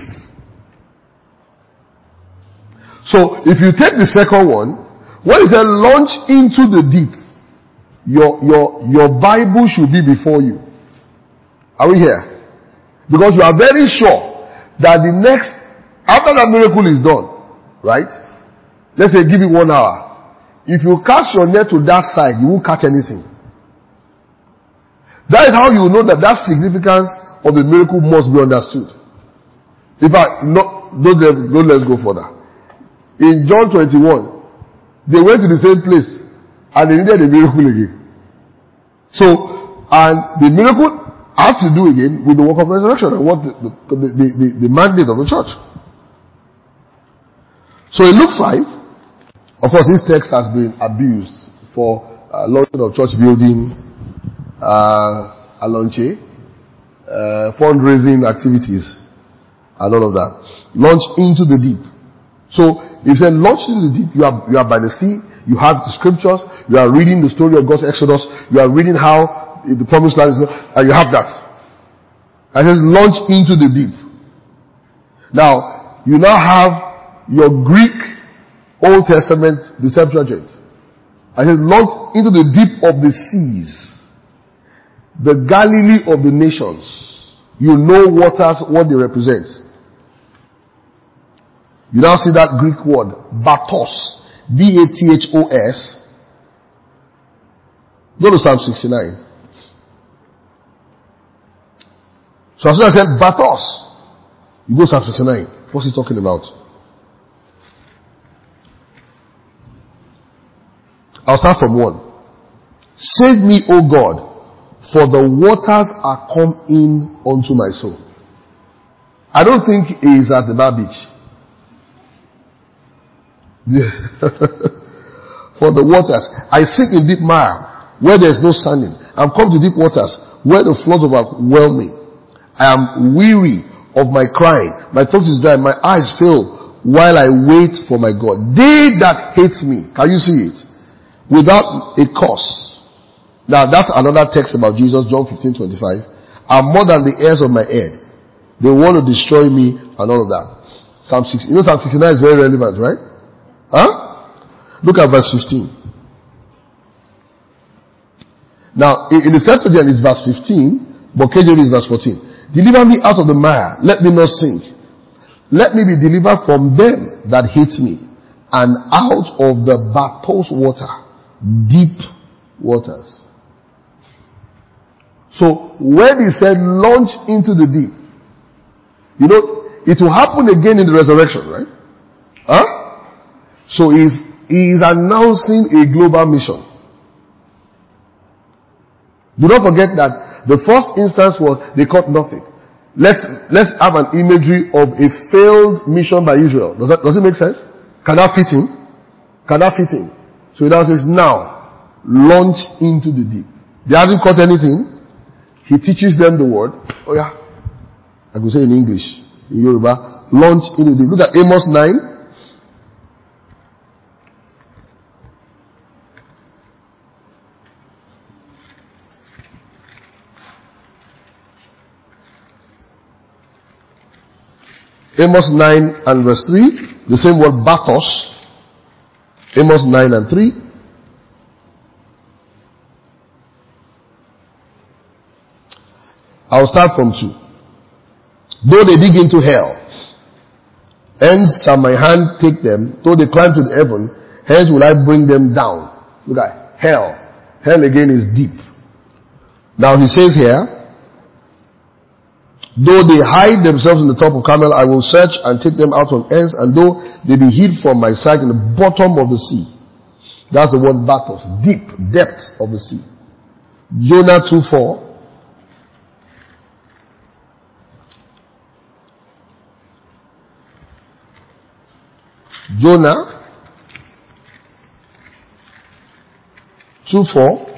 So, if you take the second one, when it says launch into the deep, your, your, your Bible should be before you. Are we here? Because you are very sure that the next, after that miracle is done, right? Let's say give it one hour. If you cast your net to that side, you won't catch anything. That is how you know that that significance of the miracle must be understood. In fact, no, don't, let, don't let's go further. In John twenty-one, they went to the same place and they needed a miracle again. So, and the miracle had to do again with the work of resurrection and what the, the, the, the, the mandate of the church. So in Luke five, of course this text has been abused for uh, launching of church building, uh, alonche, uh, fundraising activities, and all of that. Launch into the deep. So, if you say launch into the deep, you are, you are by the sea, you have the scriptures, you are reading the story of God's Exodus, you are reading how the promised land is, and you have that. And then launch into the deep. Now, you now have your Greek Old Testament, the Septuagint. I said launch into the deep of the seas. The Galilee of the nations. You know waters, what they represent. You now see that Greek word, bathos. B A T H O S. Go to Psalm sixty-nine. So as soon as I said bathos, you go to Psalm sixty-nine. What's he talking about? I'll start from one. Save me, O God, for the waters are come in unto my soul. I don't think he is at the bar beach. For the waters, I sink in deep mire, where there is no standing. I'm come to deep waters, where the floods overwhelm me. I am weary of my crying. My throat is dry, my eyes fail, while I wait for my God. They that hate me, can you see it? Without a cause. Now that's another text about Jesus, John fifteen twenty-five. Are more than the hairs of my head. They want to destroy me and all of that. Psalm six. You know Psalm sixty-nine is very relevant, right? Huh? Look at verse fifteen. Now, in the Septuagint it's verse fifteen, but K J V is verse fourteen. Deliver me out of the mire, let me not sink. Let me be delivered from them that hate me, and out of the bathos water, deep waters. So, when he said launch into the deep, you know, it will happen again in the resurrection, right? Huh? So he is, he is announcing a global mission. Do not forget that the first instance was they caught nothing. Let's let's have an imagery of a failed mission by Israel. Does that does it make sense? Can that fit in? Can that fit in? So he now says, now launch into the deep. They haven't caught anything. He teaches them the word. Oh yeah. I could say in English, in Yoruba, launch into the deep. Look at Amos nine. Amos nine and verse three, the same word bathos. Amos nine and three. I'll start from two. Though they dig into hell, Hence shall my hand take them, though they climb to the heaven, hence will I bring them down. Look at hell. Hell again is deep. Now he says here, though they hide themselves in the top of Carmel, I will search and take them out from hence, and though they be hid from my sight in the bottom of the sea. That's the word bathos, deep, depths of the sea. Jonah two four. Jonah two four.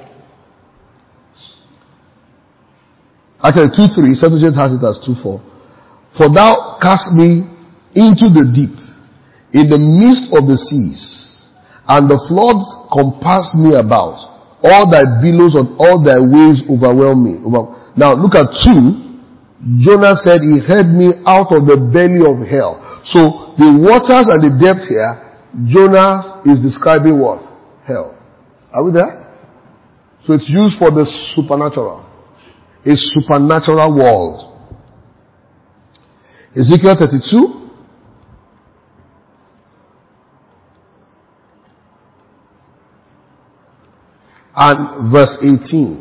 Actually two three. Septuagint has it as two four. For thou cast me into the deep, in the midst of the seas, and the floods compassed me about. All thy billows and all thy waves overwhelm me. Now look at two. Jonah said he hid me out of the belly of hell. So the waters and the depth here, Jonah is describing what? Hell. Are we there? So it's used for the supernatural. A supernatural world. Ezekiel thirty-two. And verse eighteen.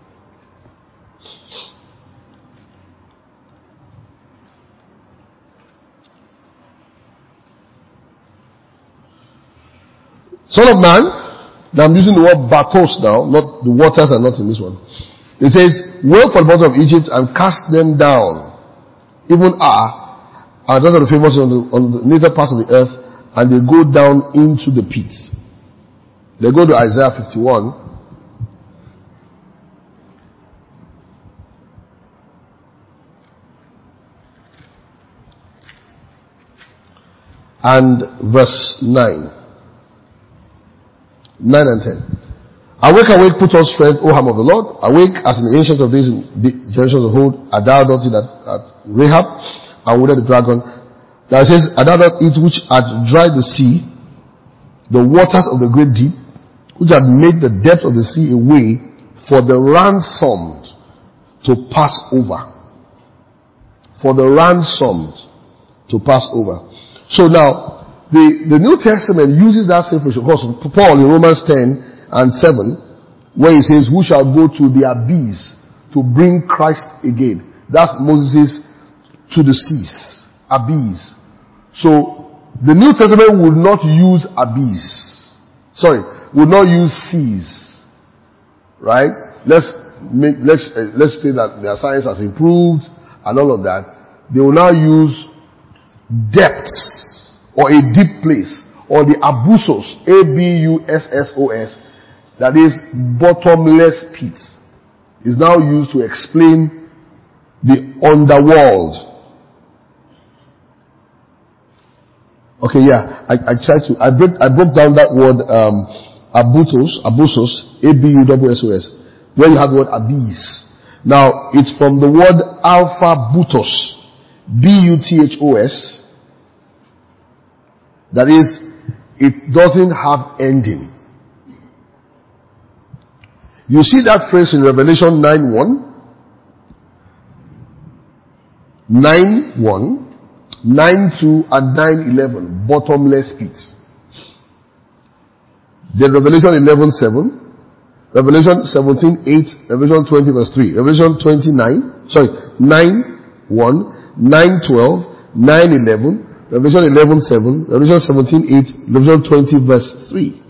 Son of man, now I'm using the word bathos now, not the waters are not in this one. It says, wail for the bottom of Egypt and cast them down, even are, and those are the famous on the, on the nether parts of the earth, and they go down into the pit. They go to Isaiah fifty-one. And verse nine. nine and ten. Awake, awake, put on strength, O arm of the Lord. Awake, as in the ancient of days, in the generations of old, art thou not eat at, at Rahab, and withered the dragon. Now it says, art thou not eat which had dried the sea, the waters of the great deep, which had made the depth of the sea a way for the ransomed to pass over. For the ransomed to pass over. So now, the, the New Testament uses that same phrase. Of course, Paul in Romans ten and seven, where he says, who shall go to the abyss to bring Christ again? That's Moses to the seas. Abyss. So, the New Testament would not use abyss. Sorry, would not use seas. Right? Let's make, let's, uh, let's say that their science has improved and all of that. They will now use depths, or a deep place, or the abussos, A B U S S O S, that is bottomless pits, is now used to explain the underworld. Okay, yeah, I, I tried to, I broke, I broke down that word, um, abutos, abussos, A B U S S O S, where you have the word abyss. Now, it's from the word alpha butos, B U T H O S, that is, it doesn't have ending. You see that phrase in Revelation nine one, nine one, nine two, and nine eleven, bottomless pits. Then Revelation eleven seven, Revelation seventeen eight, Revelation twenty verse three, Revelation twenty-nine, sorry, nine one, nine twelve, nine eleven, Revelation eleven seven, Revelation seventeen eight, Revelation twenty verse three.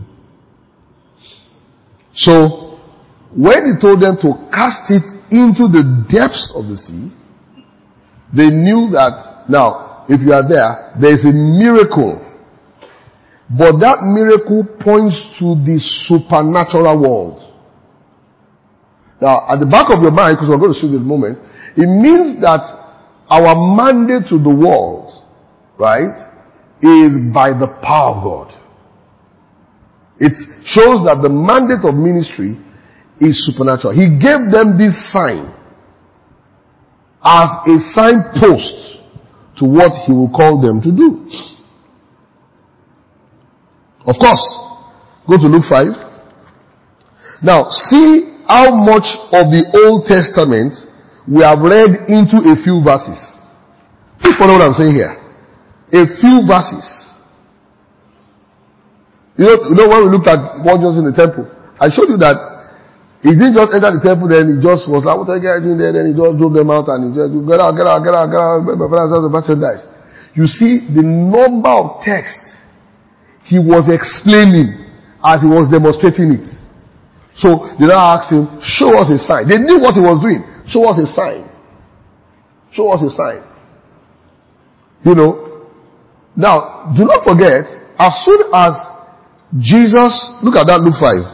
So, when he told them to cast it into the depths of the sea, they knew that, now, if you are there, there is a miracle. But that miracle points to the supernatural world. Now, at the back of your mind, because we're going to see it in a moment, it means that our mandate to the world, right, is by the power of God. It shows that the mandate of ministry is supernatural. He gave them this sign as a signpost to what he will call them to do. Of course, go to Luke five. Now, see how much of the Old Testament we have read into a few verses. Please follow what I'm saying here. a few verses. You know, you know when we looked at what was in the temple, I showed you that he didn't just enter the temple, then he just was like, what are you guys doing there? Then he just drove them out and he said, get out, get out, get out, get out, my father's house, the merchandise. You see the number of texts he was explaining as he was demonstrating it. So they now asked him, show us a sign. They knew what he was doing. Show us a sign. Show us a sign. You know. Now, do not forget, as soon as Jesus, look at that, Luke five.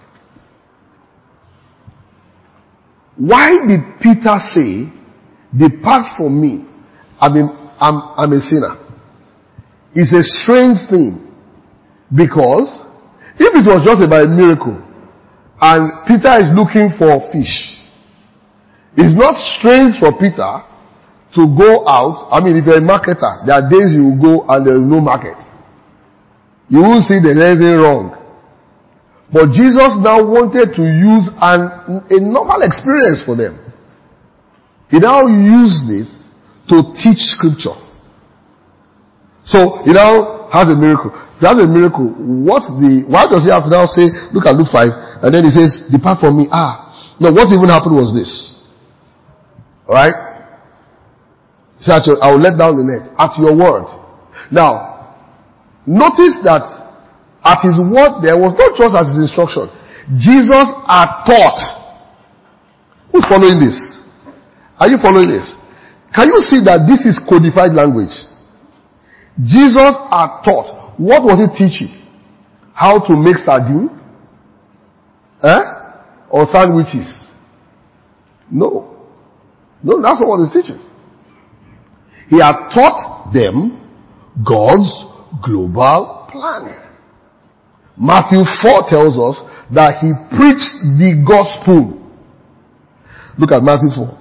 Why did Peter say, depart from me, I'm a, I'm, I'm a sinner? It's a strange thing. Because, if it was just about a miracle, and Peter is looking for fish, it's not strange for Peter to go out. I mean, if you're a marketer, there are days you will go and there is no market. You won't see there's anything wrong. But Jesus now wanted to use an, a normal experience for them. He now used it to teach scripture. So, he now has a miracle. That's a miracle. What's the, why does he have to now say, look at Luke five, and then he says, depart from me. Ah, no, what even happened was this. Alright? He said, I will let down the net at your word. Now, notice that at his word there was not just as his instruction. Jesus had taught. Who's following this? Are you following this? Can you see that this is codified language? Jesus had taught. What was he teaching? How to make sardine? Eh? Or sandwiches? No. No, that's not what he's teaching. He had taught them God's global plan. Matthew four tells us that he preached the gospel. Look at Matthew four.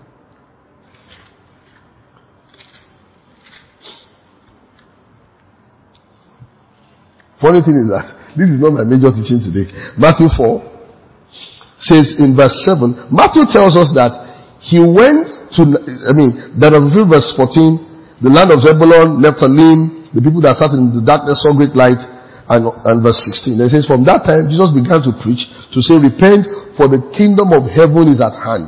Funny thing is that this is not my major teaching today. Matthew four says in verse seven, Matthew tells us that he went to, I mean, that of verse fourteen, the land of Zebulun, Nephthalim, the people that sat in the darkness saw great light. And, and verse sixteen, it says, from that time Jesus began to preach, to say, repent, for the kingdom of heaven is at hand.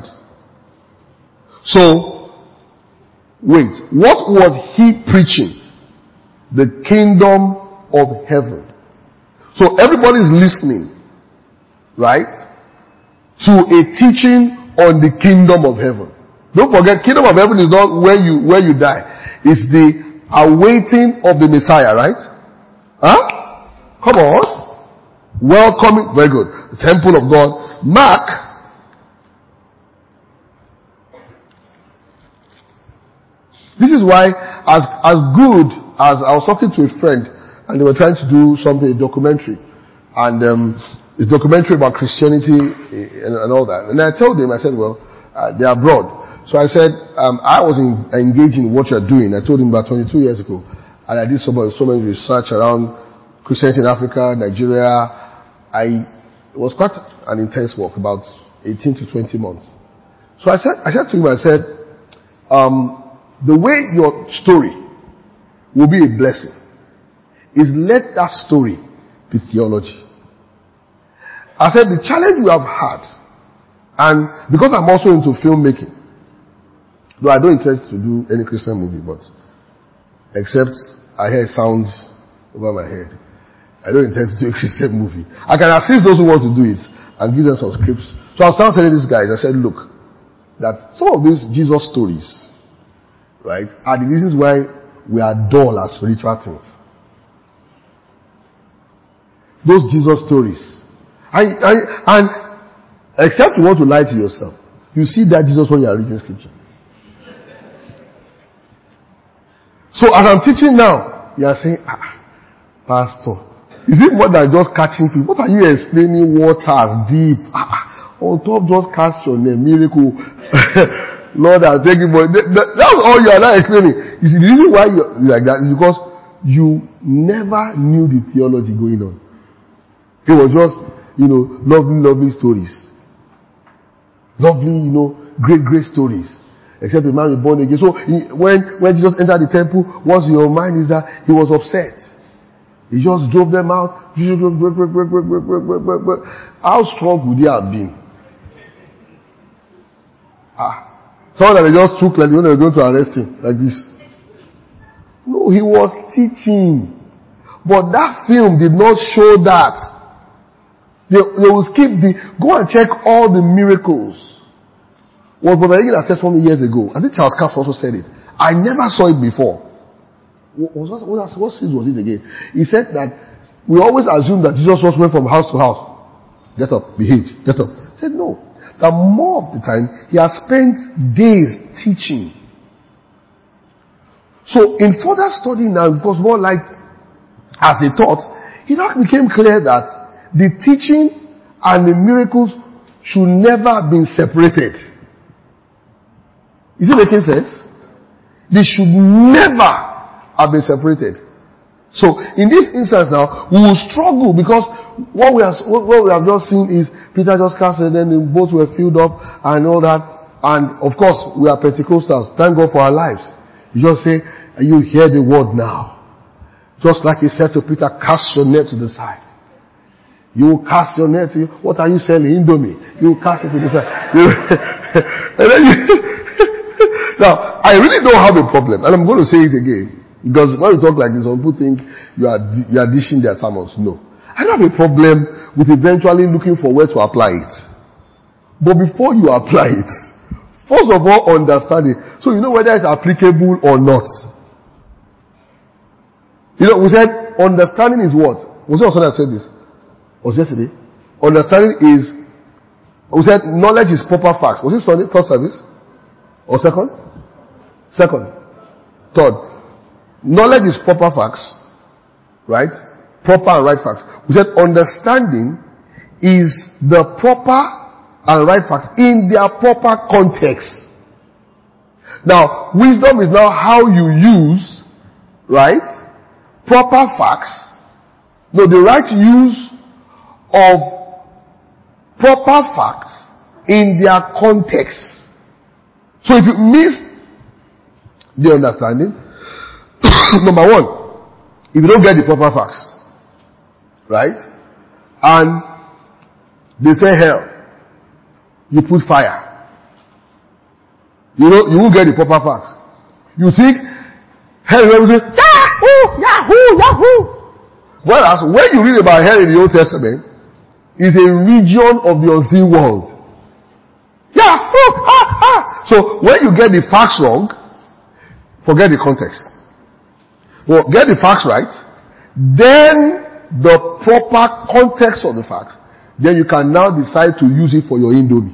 So, wait, what was he preaching? The kingdom of heaven. So everybody's listening, right, to a teaching on the kingdom of heaven. Don't forget, kingdom of heaven is not where you, where you die. It's the awaiting of the Messiah, right? Huh? Come on. Welcoming. Very good. The temple of God. Mark. This is why, as, as good as I was talking to a friend, and they were trying to do something, a documentary. And, um, it's documentary about Christianity and, and all that. And I told him, I said, well, uh, they're abroad. So I said, um, I was in, engaged in what you're doing. I told him about twenty-two years ago. And I did so much, so much research around Christianity in Africa, Nigeria. I, it was quite an intense work, about eighteen to twenty months. So I said, I said to him, I said, um, the way your story will be a blessing is let that story be theology. I said, the challenge we have had, and because I'm also into filmmaking, though I don't intend to do any Christian movie, but except I hear sound over my head. I don't intend to do a Christian movie. I can assist those who want to do it and give them some scripts. So I was telling these guys, I said, look, that some of these Jesus stories, right, are the reasons why we are dull at spiritual things. Those Jesus stories. And, and, and except you want to lie to yourself, you see that Jesus when you are reading scripture. So as I'm teaching now, you are saying, ah, Pastor, is it more than just catching fish? What are you explaining? Waters deep. Ah, on top, just cast your name. Miracle. Lord, I'll take you. But that's all you are not explaining. You see, the reason why you're like that is because you never knew the theology going on. It was just, you know, lovely, lovely stories. Lovely, you know, great, great stories. Except a man be born again. So he, when, when Jesus entered the temple, what's in your mind is that he was upset. He just drove them out. How strong would he have been? Ah. Someone that they just took like when they were going to arrest him, like this. No, he was teaching. But that film did not show that. They, they will skip the, go and check all the miracles. Well, Brother Hagin said something years ago. I think Charles Caff also said it. I never saw it before. What, what, what, what series was it again? He said that we always assume that Jesus just went from house to house. Get up, behave, get up. He said no. That more of the time, he has spent days teaching. So in further study now, because more light as he taught, it now became clear that the teaching and the miracles should never have been separated. Is it making sense? They should never have been separated. So, in this instance now, we will struggle because what we have, what we have just seen is Peter just cast and then the boats were filled up and all that. And of course, we are Pentecostals. Thank God for our lives. You just say, you hear the word now. Just like he said to Peter, cast your net to the side. You will cast your net to you. What are you selling? Indomie. You will cast it to the side. And then you now, I really don't have a problem, and I'm going to say it again, because when we talk like this, some people think you are you are dishing their sermons. No. I don't have a problem with eventually looking for where to apply it. But before you apply it, first of all, understand it. So you know whether it's applicable or not. You know, we said understanding is what? Was it also that said this? Was it yesterday? Understanding is, we said knowledge is proper facts. Was it Sunday, third service? Or second? Second. Third. Knowledge is proper facts. Right? Proper and right facts. We said understanding is the proper and right facts in their proper context. Now, wisdom is now how you use, right, proper facts. No, the right use of proper facts in their context. So if you miss the understanding, number one, if you don't get the proper facts, right, and they say hell, you put fire, you know, you won't get the proper facts. You think hell, you will say yahoo, yahoo, yahoo. Whereas when you read about hell in the Old Testament, it's a region of the unseen world. Yeah, oh, ah, ah. So when you get the facts wrong, forget the context. Well, get the facts right, then the proper context of the facts, then you can now decide to use it for your Indomie.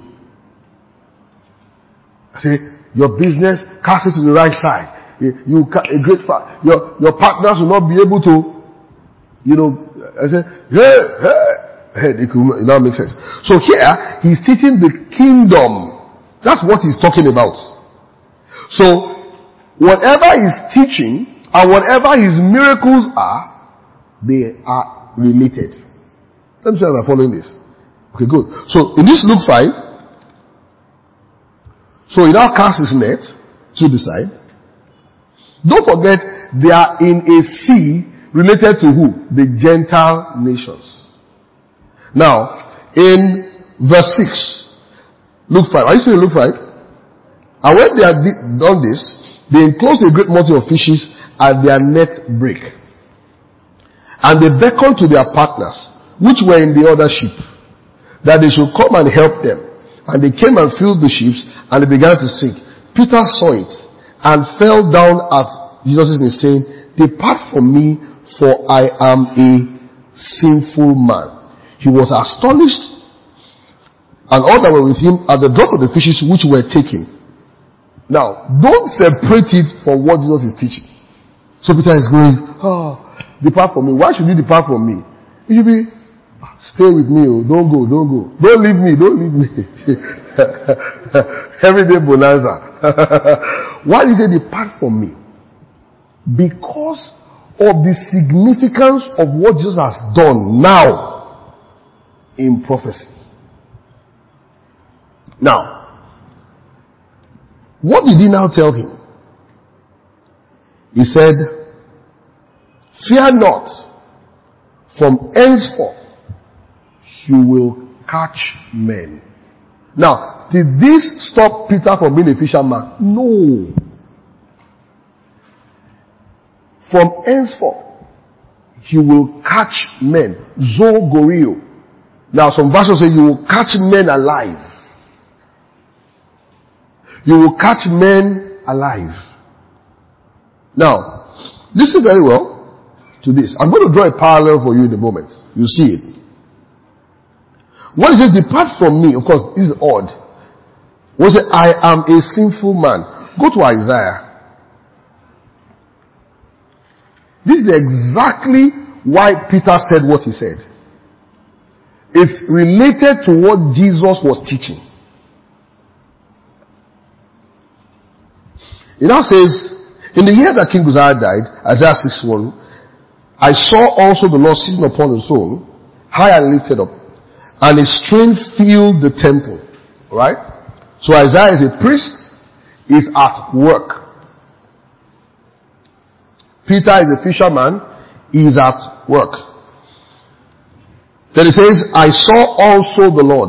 I say your business, cast it to the right side. You a great fa- your your partners will not be able to, you know. I say hey hey. It now makes sense. So here, he's teaching the kingdom. That's what he's talking about. So, whatever he's teaching, and whatever his miracles are, they are related. Let me see if I'm following this. Okay, good. So, in this Luke five, so he now casts his net to the side. Don't forget, they are in a sea related to who? The Gentile nations. Now, in verse six, Luke five, are you still in Luke five? And when they had done this, they enclosed a great multitude of fishes, and their net brake. And they beckoned to their partners, which were in the other ship, that they should come and help them. And they came and filled the ships, and they began to sink. Peter saw it, and fell down at Jesus' knees, saying, depart from me, for I am a sinful man. He was astonished, and all that were with him, at the drop of the fishes which were taken. Now, don't separate it from what Jesus is teaching. So Peter is going, oh, depart from me. Why should you depart from me? You should be, stay with me, oh, don't go, don't go. Don't leave me, don't leave me. Everyday bonanza. Why did he say depart from me? Because of the significance of what Jesus has done now in prophecy. Now, What did he now tell him? He said, fear not, from henceforth you will catch men. Now, did this stop Peter from being a fisherman? No. From henceforth you will catch men. Zogorio. Now some versions say you will catch men alive. You will catch men alive. Now, listen very well to this. I'm going to draw a parallel for you in a moment. You see it. When he says, depart from me, of course, this is odd. When he says, I am a sinful man. Go to Isaiah. This is exactly why Peter said what he said. It's related to what Jesus was teaching. It now says, in the year that King Uzziah died, Isaiah six one, I saw also the Lord sitting upon his throne, high and lifted up, and his train filled the temple. Right? So Isaiah is a priest, is at work. Peter is a fisherman, he is at work. Then it says, I saw also the Lord.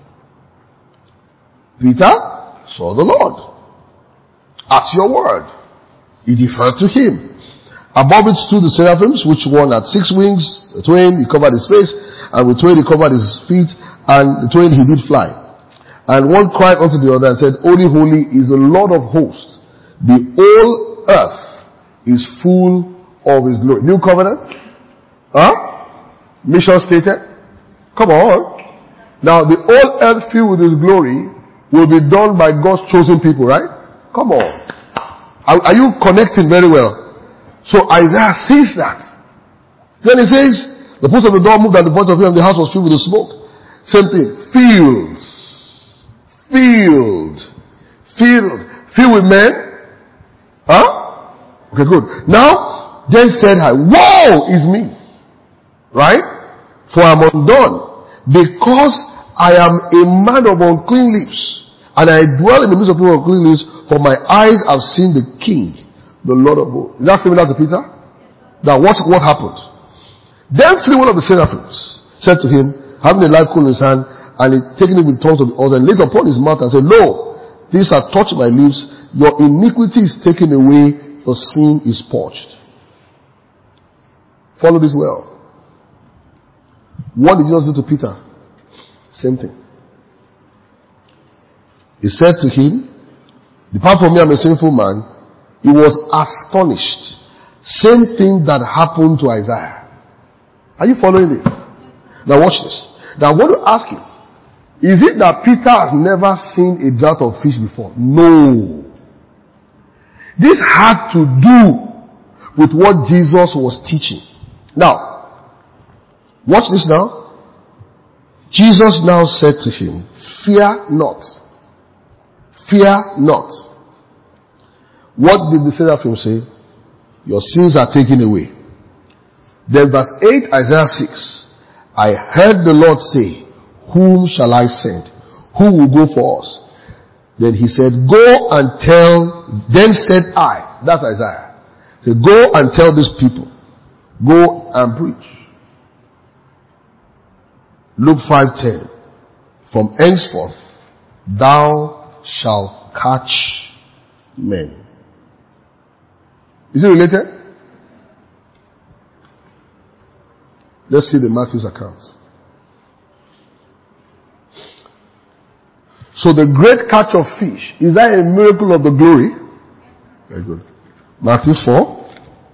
Peter saw the Lord. At your word. He deferred to him. Above it stood the seraphims, which one had six wings, the twain he covered his face, and with twain he covered his feet, and the twain he did fly. And one cried unto the other and said, Holy, holy is the Lord of hosts. The whole earth is full of his glory. New covenant? Huh? Mission stated? Come on. Now the whole earth filled with his glory will be done by God's chosen people, right? Come on. Are, are you connecting very well? So Isaiah sees that. Then he says, the post of the door moved and the voice of him and the house was filled with the smoke. Same thing. Fields. Field. Field. Filled with men. Huh? Okay, good. Now, then said I, woe is me. Right? For I am undone. Because I am a man of unclean lips. And I dwell in the midst of people of unclean lips. For my eyes have seen the King, the Lord of hosts. Is that similar to Peter? Now what, what happened? Then flew one of the seraphims, said to him, having a live coal in his hand, and he taken it with tongues of the altar, and laid upon his mouth and said, Lo, this hath touched my lips, your iniquity is taken away, your sin is purged. Follow this well. What did Jesus do to Peter? Same thing. He said to him, depart from me, I'm a sinful man. He was astonished. Same thing that happened to Isaiah. Are you following this? Now watch this. Now I want to ask you, is it that Peter has never seen a draught of fish before? No. This had to do with what Jesus was teaching. Now, watch this now. Jesus now said to him, fear not. Fear not. What did the seraphim say? Your sins are taken away. Then verse eight, Isaiah six. I heard the Lord say, whom shall I send? Who will go for us? Then he said, go and tell, then said I, that's Isaiah. He said, go and tell these people, go and preach. Luke five ten. From henceforth, thou shall catch men. Is it related? Let's see the Matthew's account. So the great catch of fish, is that a miracle of the glory? Very good. Matthew four.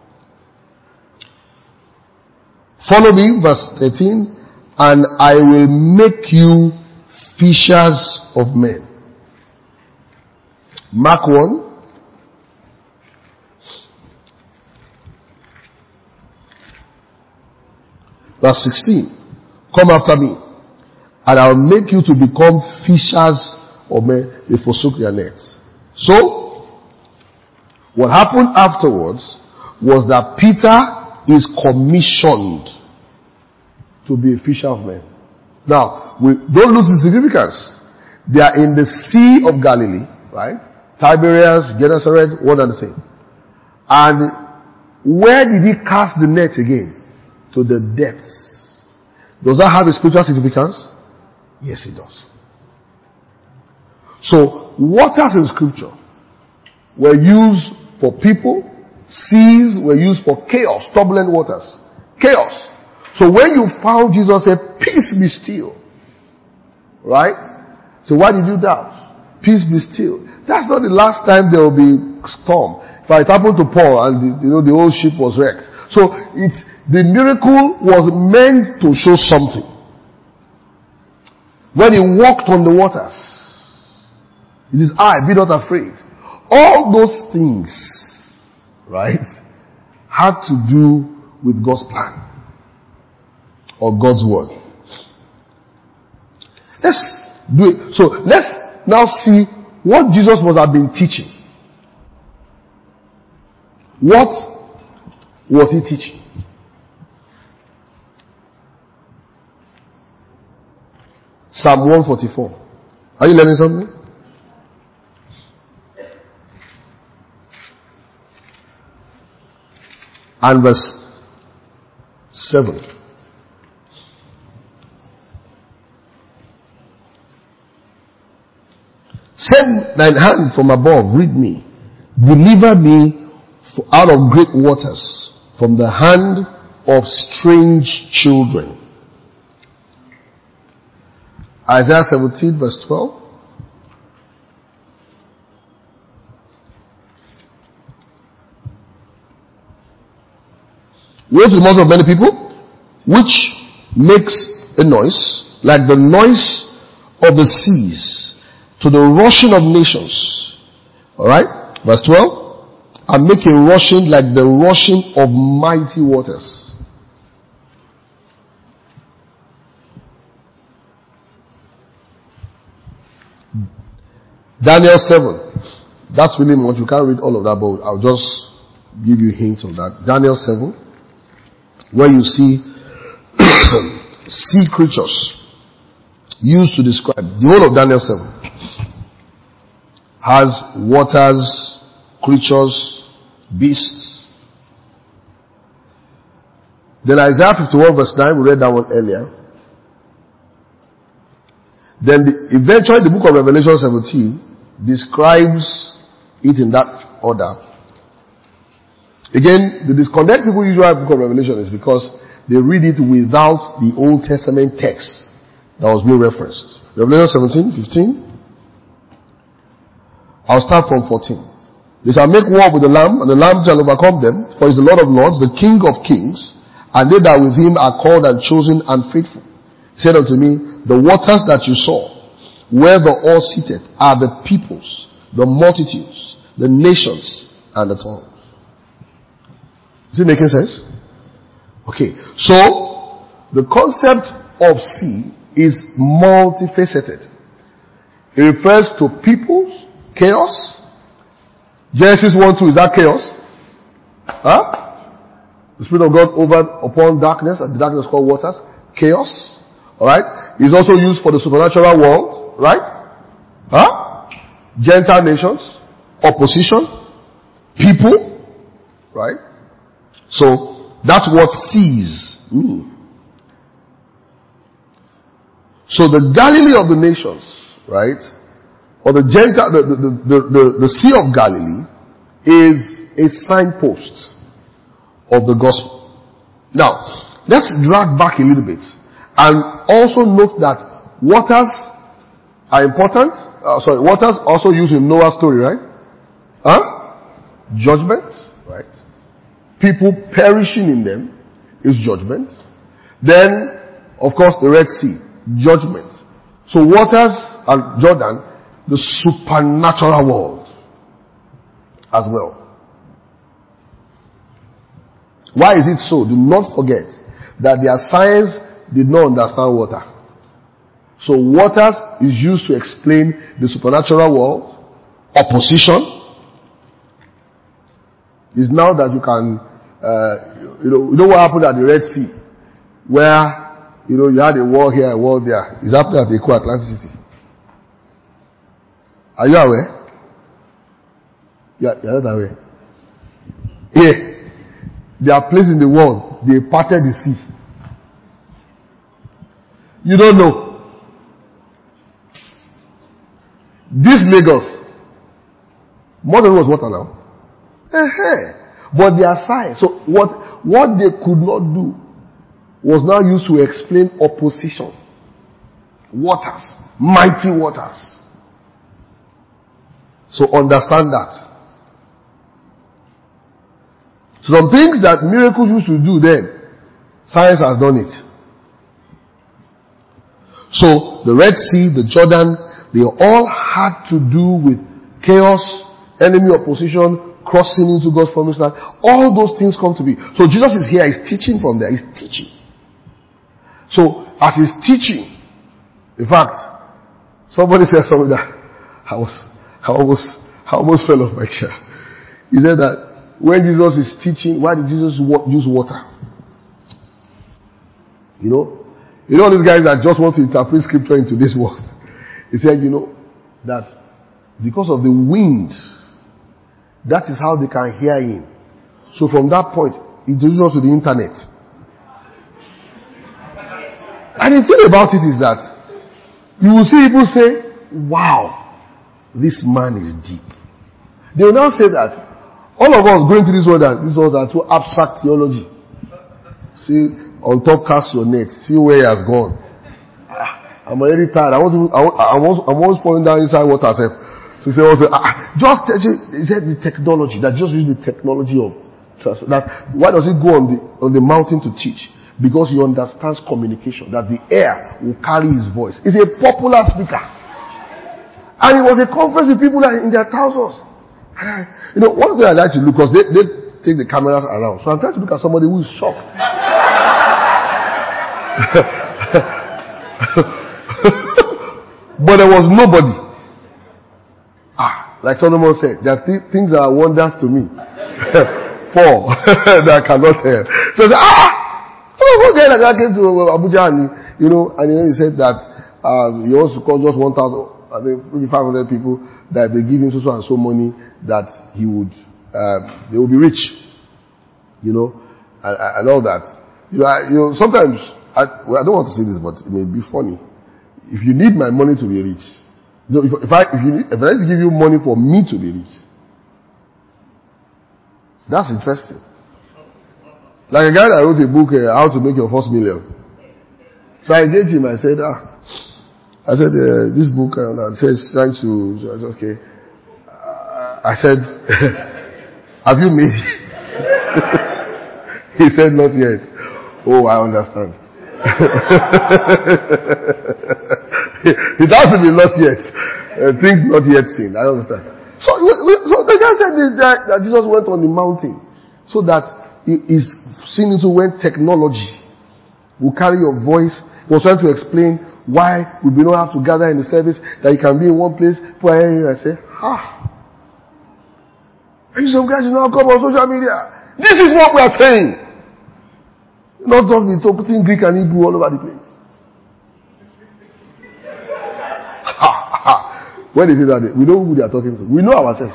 Follow me, verse thirteen. And I will make you fishers of men. Mark one. Verse sixteen. Come after me, and I will make you to become fishers of men. They forsook their nets. So, what happened afterwards was that Peter is commissioned to be a fisher of men. Now, we don't lose the significance. They are in the Sea of Galilee, right? Tiberias, Gennesaret, one and the same. And where did he cast the net again? To the depths. Does that have a spiritual significance? Yes, it does. So, waters in scripture were used for people. Seas were used for chaos, turbulent waters. Chaos. So when you found Jesus say, peace be still. Right? So why did you doubt? Peace be still. That's not the last time there will be storm. In fact, it happened to Paul and the, you know, the whole ship was wrecked. So it's, the miracle was meant to show something. When he walked on the waters, it is I, be not afraid. All those things, right, had to do with God's plan or God's word. Let's do it. So let's now see what Jesus must have been teaching. What was he teaching? Psalm one forty-four. Are you learning something? And verse seven. Send thine hand from above, read me. Deliver me out of great waters, from the hand of strange children. Isaiah seventeen verse twelve. Woe to the mouth of many people, which makes a noise, like the noise of the seas, to the rushing of nations. Alright? Verse twelve. And make a rushing like the rushing of mighty waters. Daniel seven. That's really much. You can't read all of that, but I'll just give you hints of that. Daniel seven. Where you see sea creatures used to describe. The whole of Daniel seven has waters, creatures, beasts. Then Isaiah fifty-one verse nine, we read that one earlier. Then the, eventually the book of Revelation seventeen describes it in that order. Again, the disconnect people usually have the book of Revelation is because they read it without the Old Testament text that was being referenced. Revelation seventeen, fifteen. I'll start from fourteen. They shall make war with the Lamb, and the Lamb shall overcome them, for he is the Lord of lords, the King of kings, and they that with him are called and chosen and faithful. He said unto me, the waters that you saw, where the all seated, are the peoples, the multitudes, the nations, and the tongues. Is it making sense? Okay, so the concept of sea is multifaceted. It refers to peoples, chaos. Genesis one two, is that chaos? Huh? The Spirit of God over upon darkness, and the darkness called waters. Chaos. Alright? It's also used for the supernatural world. Right? Huh? Gentile nations. Opposition. People. Right? So, that's what seas mean. So the Galilee of the nations, right? Or the Gentile, the, the, the, the, the Sea of Galilee is a signpost of the gospel. Now, let's drag back a little bit and also note that waters are important. Uh, sorry, waters also used in Noah's story, right? Huh? Judgment, right? People perishing in them is judgment. Then, of course, the Red Sea, judgment. So waters and Jordan, the supernatural world as well. Why is it so? Do not forget that their science did not understand water. So waters is used to explain the supernatural world. Opposition is now that you can, uh, you know, you know what happened at the Red Sea, where, you know, you had a war here, a war there. It's happening at the Eco Atlanticity. Are you aware? You are, you are not aware. Yeah. There are places in the world, they parted the seas. You don't know. This Lagos, more than was water now. Uh-huh. But they are signs. So what, what they could not do was now used to explain opposition. Waters. Mighty waters. So understand that. Some things that miracles used to do then, science has done it. So the Red Sea, the Jordan, they all had to do with chaos, enemy opposition, crossing into God's promised land. All those things come to be. So Jesus is here, he's teaching from there, he's teaching. So as he's teaching, in fact, somebody said something that I was, I almost, I almost fell off my chair. He said that when Jesus is teaching, why did Jesus use water? You know, you know these guys that just want to interpret scripture into this world. He said, you know, that because of the wind, that is how they can hear him. So from that point, he introduced us to the internet. And the thing about it is that you will see people say, wow, this man is deep. They will now say that all of us going to this world, that this world are too abstract theology. See, on top cast your net, see where he has gone. I'm already tired. I want to, I want, I was, I'm always falling down inside water. I said, so he said, also, ah, just, he said the technology, that just use the technology of transfer. That, why does he go on the, on the mountain to teach? Because he understands communication, that the air will carry his voice. He's a popular speaker. And it was a conference with people in their thousands. And I, you know, one thing I like to look, because they, they take the cameras around. So I'm trying to look at somebody who is shocked. But there was nobody. Ah, like Solomon said, there are th- things that are wonders to me. Four that I cannot tell. So I said, ah, oh, one guy like that came to Abuja and you know, and then he said that um, he wants to call just one thousand, I think maybe five hundred people, that they give him so so and so money that he would, uh, they will be rich, you know, and, and all that. You know, I, you know, sometimes I, well, I don't want to say this, but it may be funny. If you need my money to be rich, you know, if, if I if you need, if I need to give you money for me to be rich, that's interesting. Like a guy that wrote a book, uh, How to Make Your First Million. So I gave him. I said, ah, I said uh, this book, uh, and says trying to. So I said, okay. Uh, I said, have you made it? He said, not yet. Oh, I understand. It has to be not yet. Uh, things not yet seen. I understand. So, so the guy said that, that Jesus went on the mountain so that he is seen into when technology will carry your voice. He was trying to explain why we do not have to gather in the service, that you can be in one place. I say, ah. And some guys, you know, come on social media. This is what we are saying. Not just be talking Greek and Hebrew all over the place. When they say that, we know who they are talking to. We know ourselves.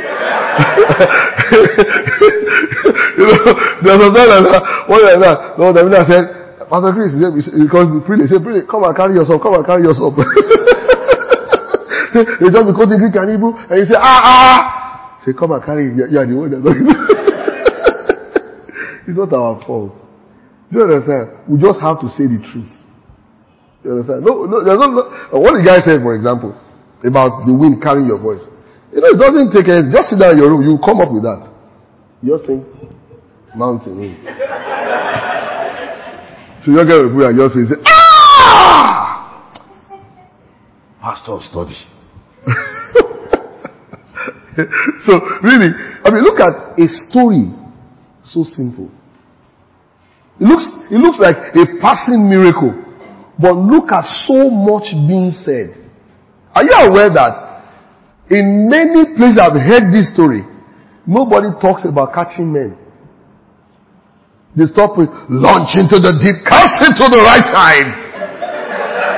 You know, there's a time like that. One like that. No, the minister said, Pastor Chris, he said, he called me, pray, he said, pray, come and carry yourself, come and carry yourself. They just be quoting Greek and Hebrew, and you say, ah, ah. Say, come and carry, you are the one that's talking. It's not our fault. Do you understand? We just have to say the truth. You understand? No, no, there's no, no. What the guy said, for example, about the wind carrying your voice. You know, it doesn't take a, just sit down in your room, you come up with that. You just think, mountain wind. So you get a book and just say, say, ah! Pastor study. So, really, I mean, look at a story so simple. It looks, it looks like a passing miracle, but look at so much being said. Are you aware that in many places I've heard this story, nobody talks about catching men. They stop with launch into the deep, cast into the right side.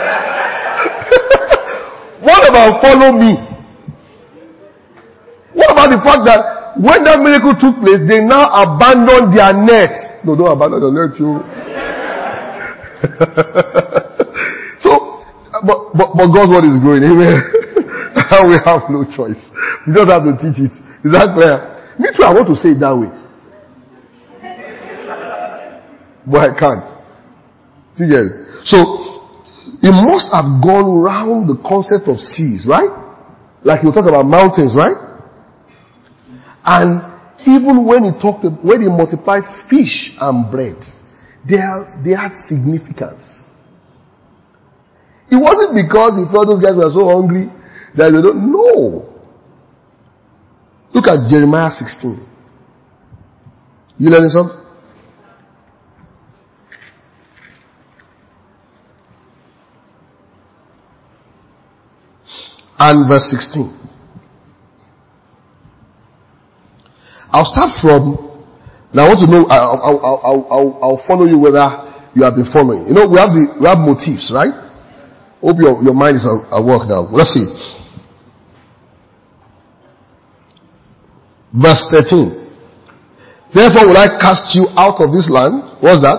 What about follow me? What about the fact that when that miracle took place, they now abandoned their net? No, don't abandon the net, you. So, but, but, but God's word is growing. Amen. We have no choice. We just have to teach it. Is that clear? Me too, I want to say it that way. But I can't. See, so, it must have gone round the concept of seas, right? Like you talk about mountains, right? And even when he talked, when he multiplied fish and bread, they, are, they had significance. It wasn't because he felt those guys were so hungry that they don't know. Look at Jeremiah sixteen. You learning something? And verse sixteen. I'll start from, now I want to know, I'll, I'll, I'll, I'll, I'll follow you whether you have been following. You know, we have the, we have motifs, right? Hope your, your mind is at work now. Let's see. Verse thirteen. Therefore will I cast you out of this land. What's that?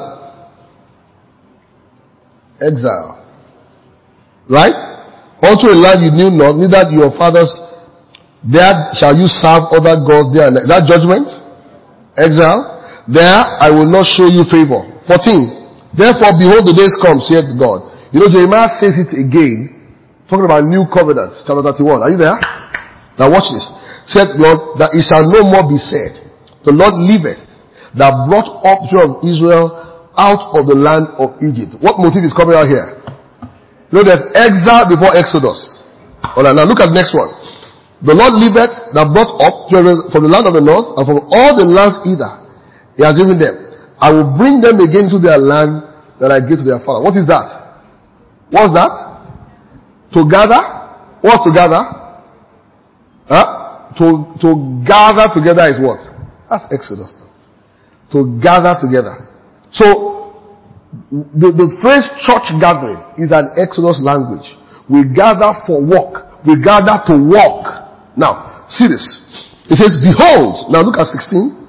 Exile. Right? Unto a land you knew not, neither your fathers, there shall you serve other gods there. That judgment? Exile. There I will not show you favor. fourteen. Therefore behold the days come, saith God. You know, Jeremiah says it again, talking about new covenant, chapter thirty-one. Are you there? Now watch this. Said Lord, that it shall no more be said, the Lord liveth, that brought up children of Israel out of the land of Egypt. What motive is coming out here? You know, there's exile before Exodus. Alright, now look at the next one. The Lord liveth, that brought up children from the land of the north, and from all the lands either. He has given them. I will bring them again to their land that I gave to their father. What is that? What's that? To gather? What's to gather? Huh? To, to gather together is what? That's Exodus. To gather together. So, the, the phrase church gathering is an Exodus language. We gather for work. We gather to walk. Now, see this. It says, behold. Now look at sixteen.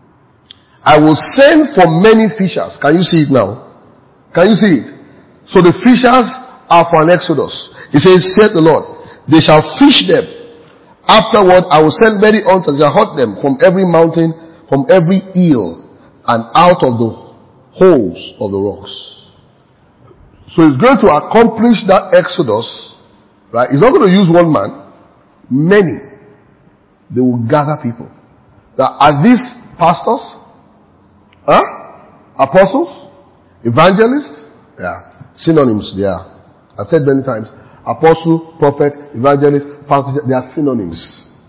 I will send for many fishers. Can you see it now? Can you see it? So the fishers are for an Exodus. It says, saith the Lord, they shall fish them. Afterward, I will send many hunters, shall hunt them from every mountain, from every hill, and out of the holes of the rocks. So it's going to accomplish that Exodus, right? It's not going to use one man. Many. They will gather people. Now, are these pastors? Huh? Apostles? Evangelists? Yeah. Synonyms, they are. I've said many times. Apostle, prophet, evangelist, pastor, they are synonyms.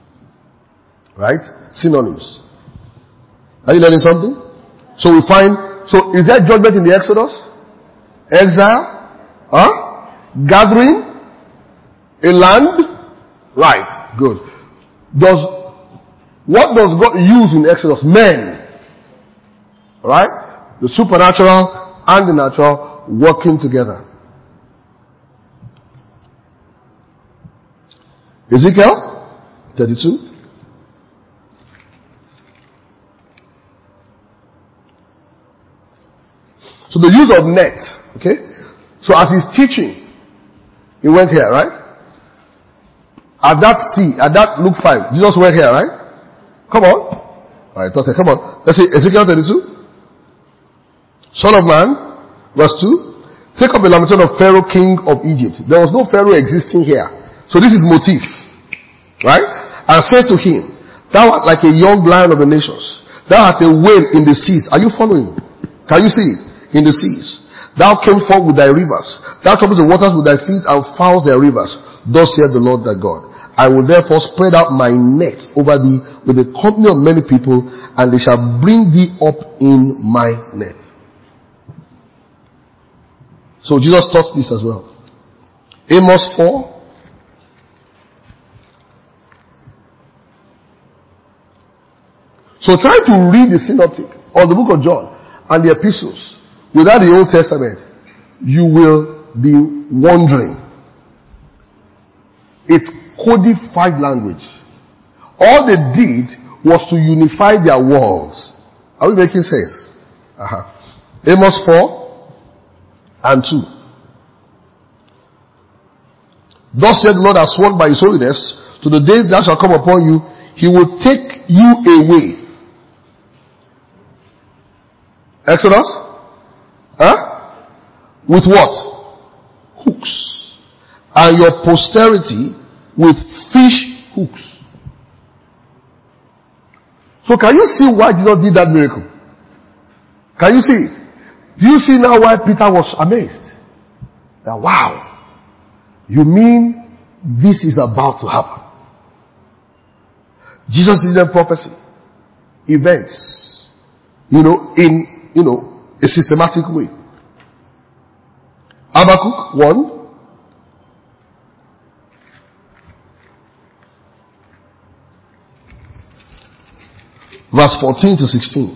Right? Synonyms. Are you learning something? So we find, so is there judgment in the Exodus? Exile? Huh? Gathering? A land? Right. Good. Does, what does God use in Exodus? Men. Right? The supernatural and the natural working together. Ezekiel thirty-two. So the use of net. Okay? So as he's teaching, he went here, right? At that sea, at that Luke five, Jesus went here, right? Come on. Alright, okay, come on. Let's see, Ezekiel thirty-two. Son of man. Verse two, take up a lamentation of Pharaoh, king of Egypt. There was no Pharaoh existing here. So this is motif. Right? And said to him, thou art like a young lion of the nations. Thou art a whale in the seas. Are you following? Can you see it? In the seas. Thou came forth with thy rivers. Thou troublest the waters with thy feet and foulest their rivers. Thus saith the Lord thy God. I will therefore spread out my net over thee with a company of many people, and they shall bring thee up in my net. So Jesus taught this as well. Amos four. So try to read the synoptic or the book of John and the epistles without the Old Testament. You will be wondering. It's codified language. All they did was to unify their walls. Are we making sense? Uh-huh. Amos four and two. Thus said the Lord has sworn by his holiness, to the days that shall come upon you, he will take you away. Exodus? Huh? With what? Hooks. And your posterity with fish hooks. So can you see why Jesus did that miracle? Can you see it? Do you see now why Peter was amazed? That wow. You mean this is about to happen? Jesus did a prophecy. Events. You know, in, you know, a systematic way. Habakkuk one. Verse fourteen to sixteen.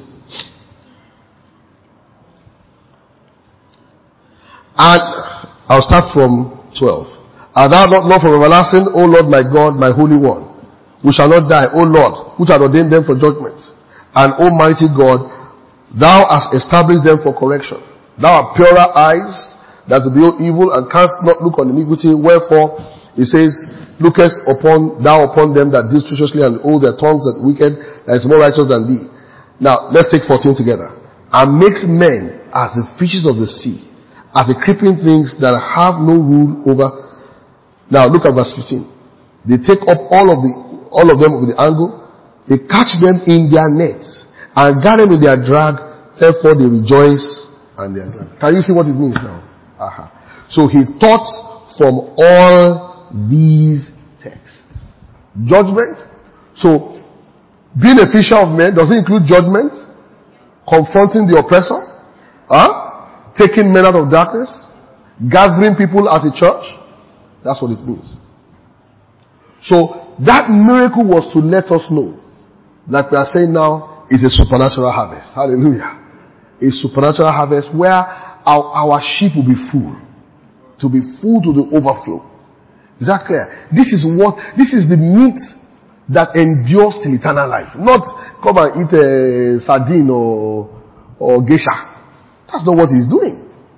And I'll start from twelve. Art thou not Lord from everlasting, O Lord my God, my Holy One? We shall not die, O Lord, which had ordained them for judgment. And Almighty God, thou hast established them for correction. Thou art purer eyes, that to behold evil, and canst not look on iniquity. Wherefore, it says, lookest upon thou upon them that deal treacherously, and all their tongues that wicked, that is more righteous than thee. Now, let's take fourteen together. And makes men as the fishes of the sea, as the creeping things that have no rule over. Now, look at verse fifteen. They take up all of the, all of them with the angle. They catch them in their nets, and gather them in their drag. Therefore, they rejoice and they are glad. Can you see what it means now? Uh-huh. So he taught from all these texts. Judgment. So, being a fisher of men, does it include judgment? Confronting the oppressor? Huh? Taking men out of darkness? Gathering people as a church? That's what it means. So, that miracle was to let us know, like we are saying now, is a supernatural harvest. Hallelujah. A supernatural harvest where our, our sheep will be full. To be full to the overflow. Is that clear? This is what, this is the meat that endures till eternal life. Not come and eat a sardine or, or geisha. That's not what he's doing.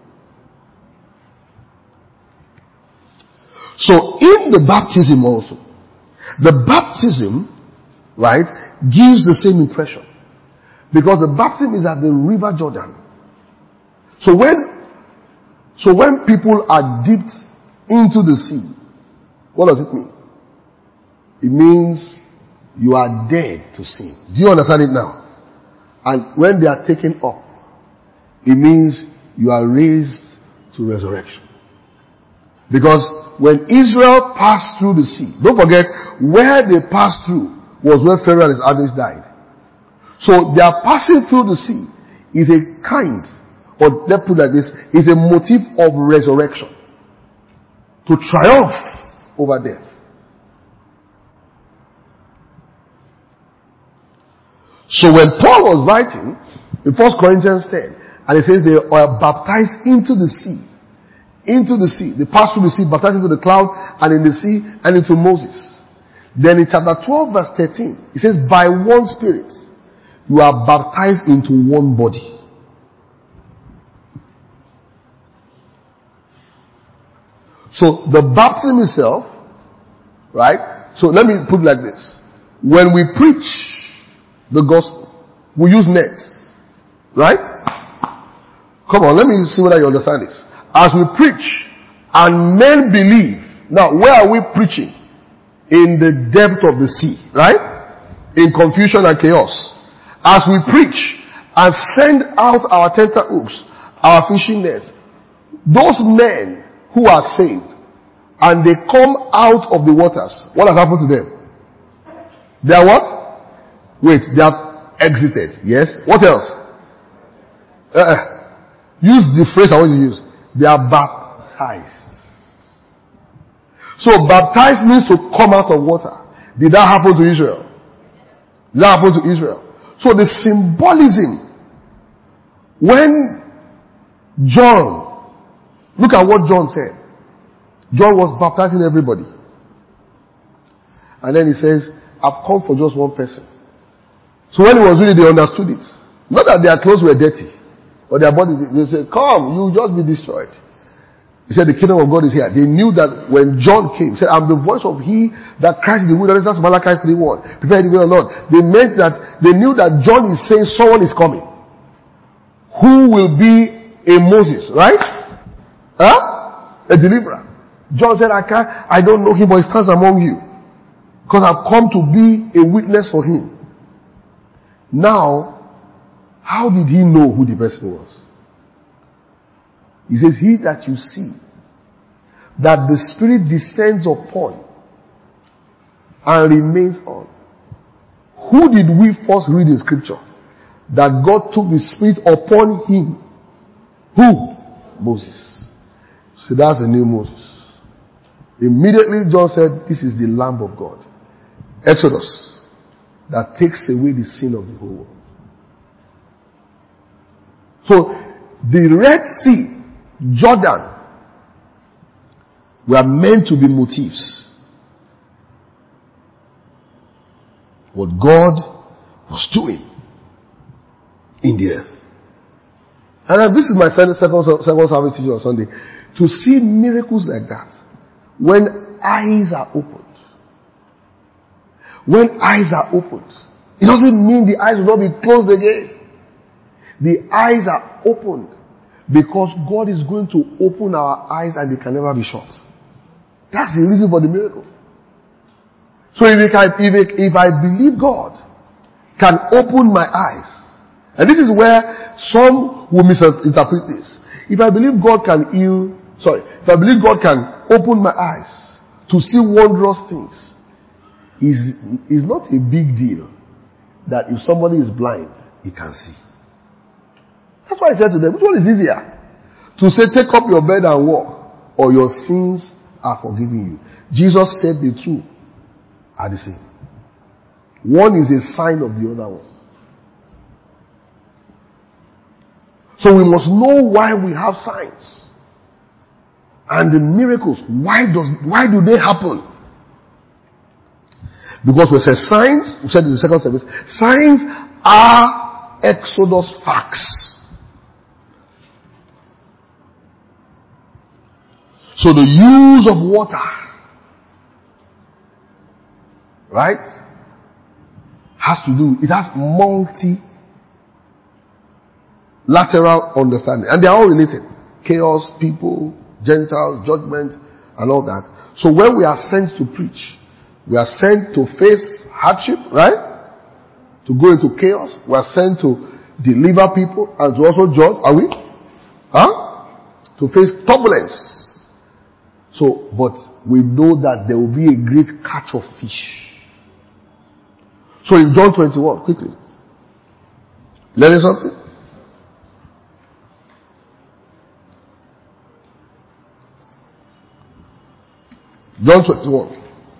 So in the baptism also, the baptism, right, gives the same impression. Because the baptism is at the river Jordan. So when, so when people are dipped into the sea, what does it mean? It means you are dead to sin. Do you understand it now? And when they are taken up, it means you are raised to resurrection. Because when Israel passed through the sea, don't forget, where they passed through was where Pharaoh and his armies died. So their passing through the sea is a kind, or let's put it like this, is a motive of resurrection. To triumph over death. So when Paul was writing in First Corinthians ten, and he says they are baptized into the sea, into the sea, they passed through the sea, baptized into the cloud, and in the sea, and into Moses. Then in chapter twelve verse thirteen, it says, by one Spirit, you are baptized into one body. So the baptism itself, right? So let me put it like this. When we preach the gospel, we use nets. Right? Come on, let me see whether you understand this. As we preach and men believe. Now, where are we preaching? In the depth of the sea. Right? In confusion and chaos. As we preach and send out our tenterhooks, our fishing nets, those men who are saved, and they come out of the waters, what has happened to them? They are what? Wait, they have exited. Yes? What else? Uh, use the phrase I want to use. They are baptized. So baptized means to come out of water. Did that happen to Israel? Did that happen to Israel? So the symbolism, when John, look at what John said. John was baptizing everybody. And then he says, I've come for just one person. So when it was really, they understood it. Not that their clothes were dirty, or their body, they said, come, you will just be destroyed. He said, the kingdom of God is here. They knew that when John came, he said, I'm the voice of he that cries in the wilderness. That's Malachi three one. Prepare the way of the Lord. They meant that, they knew that John is saying someone is coming. Who will be a Moses, right? Huh? A deliverer. John said, I can't, I don't know him, but he stands among you. Because I've come to be a witness for him. Now, how did he know who the person was? He says, he that you see, that the Spirit descends upon and remains on. Who did we first read in Scripture? That God took the Spirit upon him. Who? Moses. So that's the new Moses. Immediately John said, this is the Lamb of God. Exodus. That takes away the sin of the whole world. So, the Red Sea, Jordan, were meant to be motifs. What God was doing in the earth. And this is my second, second service teaching on Sunday. To see miracles like that, when eyes are opened. When eyes are opened. It doesn't mean the eyes will not be closed again. The eyes are opened because God is going to open our eyes and they can never be shut. That's the reason for the miracle. So if, it can, if, it, if I believe God can open my eyes, and this is where some will misinterpret this. If I believe God can heal, sorry, if I believe God can open my eyes to see wondrous things, is is not a big deal that if somebody is blind, he can see. That's why I said to them, which one is easier? To say, take up your bed and walk, or your sins are forgiven you. Jesus said the two are the same. One is a sign of the other one. So we must know why we have signs. And the miracles, why does why do they happen? Because we said signs, we said in the second service, signs are Exodus facts. So the use of water, right, has to do, it has multi-lateral understanding. And they are all related. Chaos, people, Gentiles, judgment, and all that. So when we are sent to preach, we are sent to face hardship, right? To go into chaos. We are sent to deliver people and to also judge. Are we? Huh? To face turbulence. So, but we know that there will be a great catch of fish. So in John twenty-one, quickly. Learning something? John twenty-one.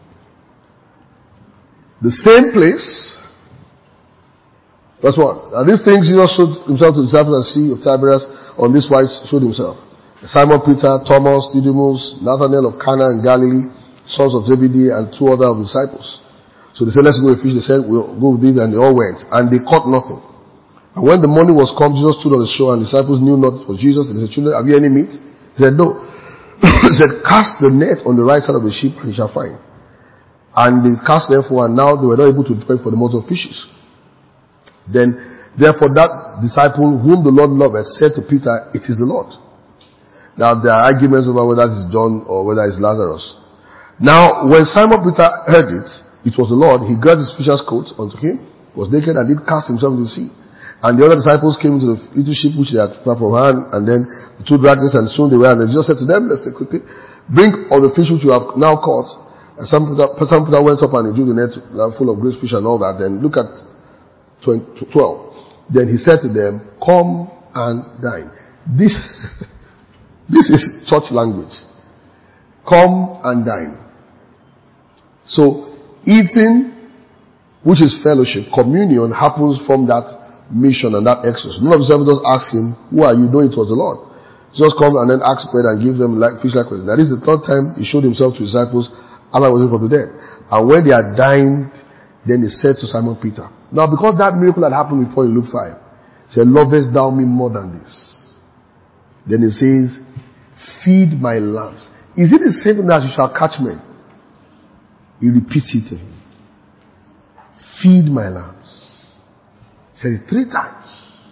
The same place. That's what. And these things Jesus showed himself to the disciples at the Sea of Tiberias. On this wise showed himself. Simon Peter, Thomas, Didymus, Nathanael of Cana in Galilee, sons of Zebedee, and two other of the disciples. So they said, let's go and fish. They said, we'll go with these, and they all went. And they caught nothing. And when the morning was come, Jesus stood on the shore, and the disciples knew not it was Jesus. And they said, children, have you any meat? He said, no. He said, cast the net on the right side of the ship, and you shall find. And they cast therefore, and now they were not able to drink for the multitude of fishes. Then, therefore, that disciple whom the Lord loved said to Peter, it is the Lord. Now, there are arguments over whether it is John or whether it is Lazarus. Now, when Simon Peter heard it, it was the Lord, he girded his fisher's coat unto him, was naked, and did cast himself into the sea. And the other disciples came into the little ship which they had prepared from hand, and then the two dragged it, and soon they were, and then Jesus said to them, let's take quickly, bring all the fish which you have now caught. And some Peter, some Peter went up and he drew the net full of great fish and all that. Then look at twelve. Then he said to them, come and dine. This, this is church language. Come and dine. So, eating, which is fellowship, communion, happens from that mission and that exodus. None of the disciples asked him, who are you? Knowing it was the Lord. Jesus come and then ask bread and give them like fish like bread. That is the third time he showed himself to his disciples after he was from the dead. And when they had dined, Then he said to Simon Peter. Now because that miracle had happened before in Luke five, he said, lovest thou me more than this? Then he says, feed my lambs. Is it the same thing as you shall catch men? He repeats it to him. Feed my lambs. He said it three times.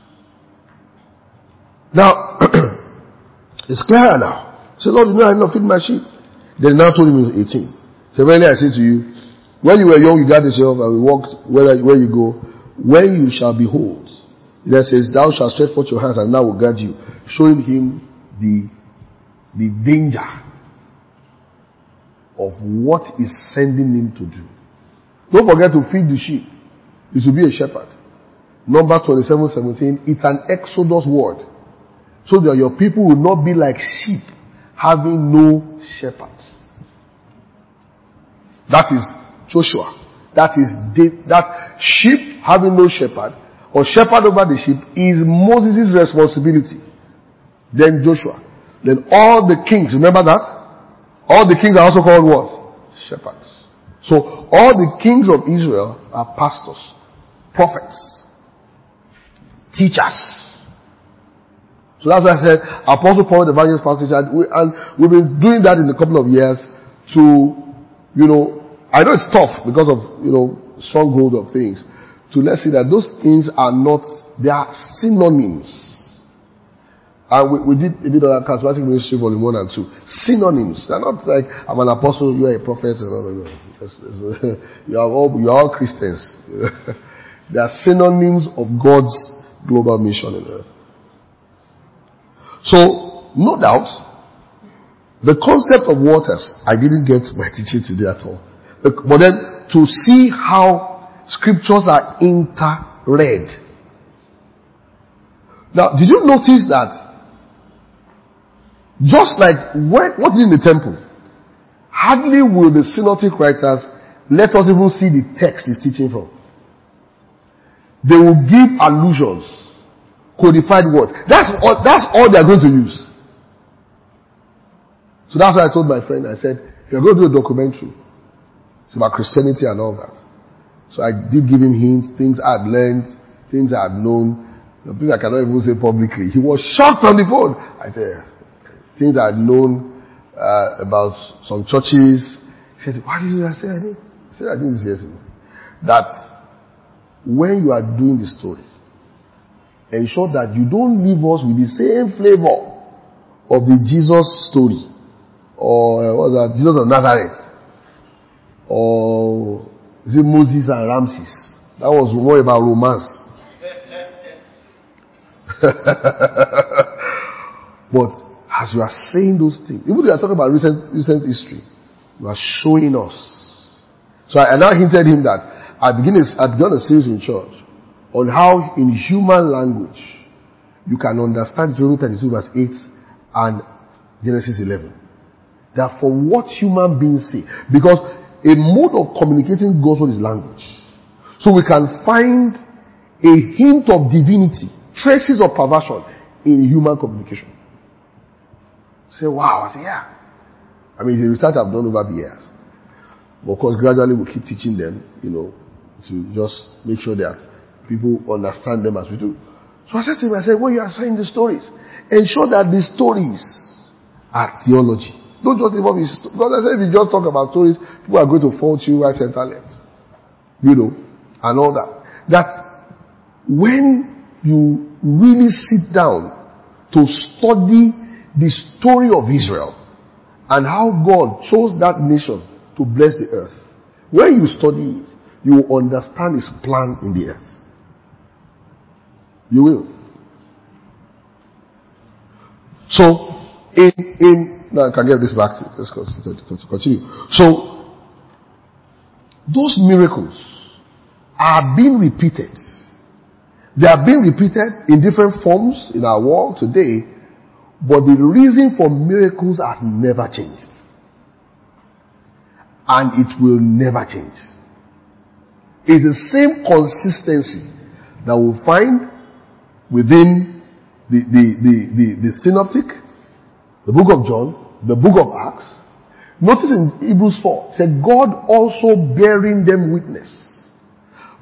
Now, it's clear now. He said, Lord, you know I not feed my sheep. Then he now told him in eighteen. He said, verily I say to you, when you were young, you guarded yourself and walked where, where you go. When you shall behold, then says, thou shalt stretch forth your hands and I will guard you, showing him the, the danger of what is sending him to do. Don't forget to feed the sheep. You should be a shepherd. Numbers twenty-seven seventeen, it's an Exodus word. So that your people will not be like sheep having no shepherd. That is Joshua. That is that sheep having no shepherd or shepherd over the sheep is Moses' responsibility. Then Joshua. Then all the kings, remember that? All the kings are also called what? Shepherds. So all the kings of Israel are pastors, prophets, teachers. So that's why I said Apostle Paul, the evangelist, pastor, teacher, we, and we've been doing that in a couple of years to, you know, I know it's tough because of, you know, stronghold of things. To let's see that those things are not, they are synonyms. And we, we did a bit of that charismatic ministry volume one and two. Synonyms. They're not like, I'm an apostle, you're a prophet. No, no, no. It's, it's, you are all, you are all Christians. They are synonyms of God's global mission in earth. So, no doubt, the concept of waters, I didn't get my teaching today at all. But then, to see how scriptures are interread. Now, did you notice that, just like when, what is in the temple, hardly will the synoptic writers let us even see the text he's teaching from. They will give allusions. Codified words. That's all, that's all they're going to use. So that's why I told my friend, I said, if you're going to do a documentary, it's about Christianity and all that. So I did give him hints, things I'd learned, things I'd known, you know, things I cannot even say publicly. He was shocked on the phone. I said, things I'd known uh, about some churches. He said, what did you say? I did. I said, I didn't say yesterday. That when you are doing the story, ensure that you don't leave us with the same flavor of the Jesus story. Or, uh, what was that? Jesus of Nazareth. Or, is it Moses and Ramses? That was more about romance. But, as you are saying those things, even if you are talking about recent, recent history, you are showing us. So I, I now hinted him that I begin a, I began a series in church on how in human language you can understand Deuteronomy thirty-two verse eight and Genesis eleven. They are for what human beings say. Because a mode of communicating God's word is language. So we can find a hint of divinity, traces of perversion in human communication. Say, wow. I say, yeah. I mean, the research I've done over the years. But of course, gradually we'll keep teaching them, you know, to just make sure that people understand them as we do. So I said to him, I said, when you are saying the stories, ensure that the stories are theology. Don't just involve in, because I said if you just talk about stories, people are going to fault you right, center, left. You know, and all that. That when you really sit down to study the story of Israel and how God chose that nation to bless the earth, when you study it, you will understand His plan in the earth. You will. So, in, in, now I can get this back. Let's continue. So, those miracles are being repeated. They are being repeated in different forms in our world today, but the reason for miracles has never changed. And it will never change. It's the same consistency that we'll find within the, the, the, the, the synoptic, the book of John, the book of Acts. Notice in Hebrews four, it said God also bearing them witness.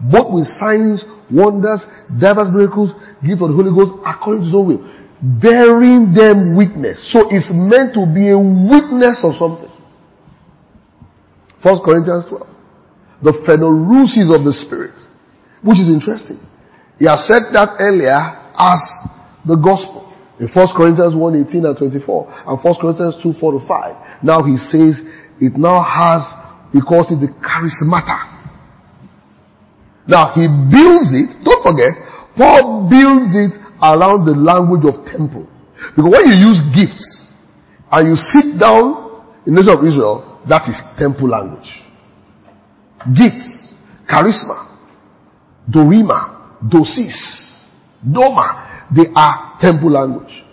both with signs, wonders, diverse miracles, gift of the Holy Ghost, according to his own will, bearing them witness. So it's meant to be a witness of something. First Corinthians twelve. The phaneruses of the Spirit, which is interesting. He has said that earlier as the gospel. In First Corinthians one eighteen and twenty-four, and First Corinthians two four to five. Now he says it now has, he calls it the charismata. Now he builds it, don't forget, Paul builds it around the language of temple. Because when you use gifts and you sit down in the nation of Israel, that is temple language. Gifts, charisma, dorima, dosis, doma, they are temple language.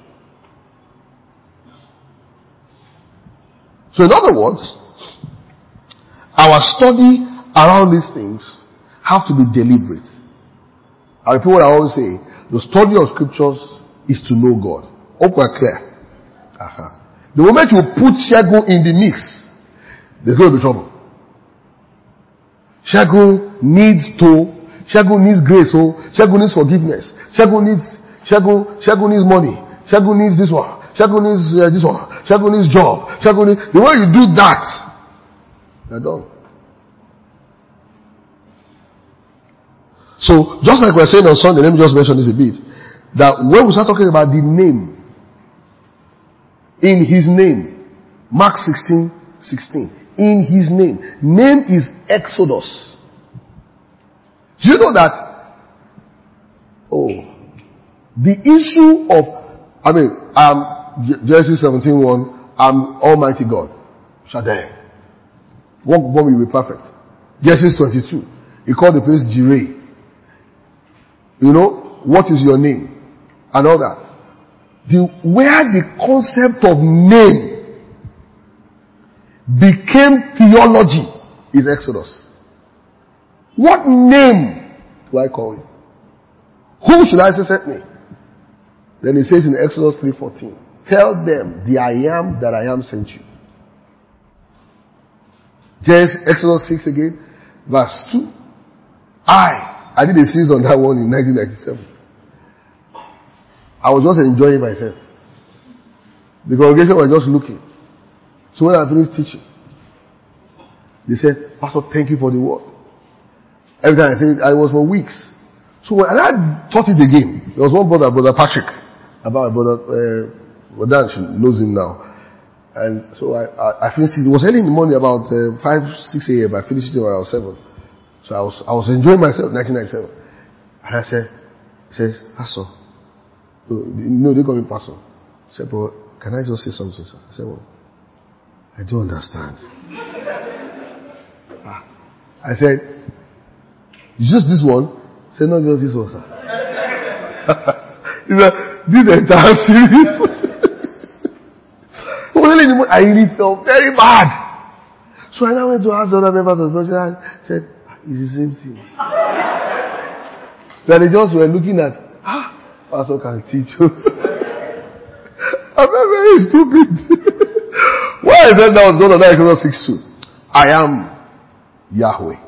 So in other words, our study around these things have to be deliberate. I repeat what I always say, the study of scriptures is to know God. Hope we're clear. Uh-huh. The moment you put Shego in the mix, there's going to be trouble. Shego needs to, Shego needs grace, oh, Shego needs forgiveness, Shego needs, Shego, Shego needs money, Shego needs this one, Shego needs uh, this one, Shego needs job, Shego needs, the way you do that, you're done. So, just like we're saying on Sunday, let me just mention this a bit, that when we start talking about the name, in his name, Mark sixteen sixteen, in his name, name is Exodus. Do you know that? Oh, the issue of, I mean, um, Genesis seventeen one, I'm Almighty God, Shaddai. What will be perfect? Genesis twenty-two, he called the place Jireh. You know, what is your name? And all that. The, where the concept of name became theology is Exodus. What name do I call you? Who should I say sent me? Then he says in Exodus three fourteen, tell them the I am that I am sent you. Just Exodus six again, verse two. I I did a series on that one in nineteen ninety-seven. I was just enjoying myself. The congregation was just looking. So when I finished teaching, they said, Pastor, thank you for the word. Every time I said it, I was for weeks. So when I taught it again, there was one brother, Brother Patrick, about brother, uh, brother knows him now. And so I, I, I finished it. It was early in the morning, about uh, five, six a.m. I finished it around seven. So I was, I was enjoying myself, nineteen ninety-seven. And I said, he says, Pastor, no, they call me Pastor. I said, bro, can I just say something, sir? I said, well, I don't understand. ah. I said, it's just this one? I said, not just this one, sir. He said, this entire series. I really felt very bad. So I now went to ask the other members of the church. I said, it's the same thing. Then they just were looking at, ah, Pastor can teach you. I'm not very stupid. Why I said that was God of Exodus six two. I am Yahweh.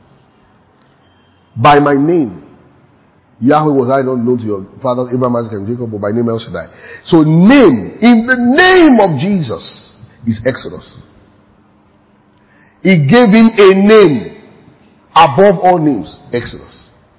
By my name. Yahweh was I not known to your fathers Abraham, Isaac, and Jacob, but by name El Shaddai. So name, in the name of Jesus, is Exodus. He gave him a name above all names, Exodus.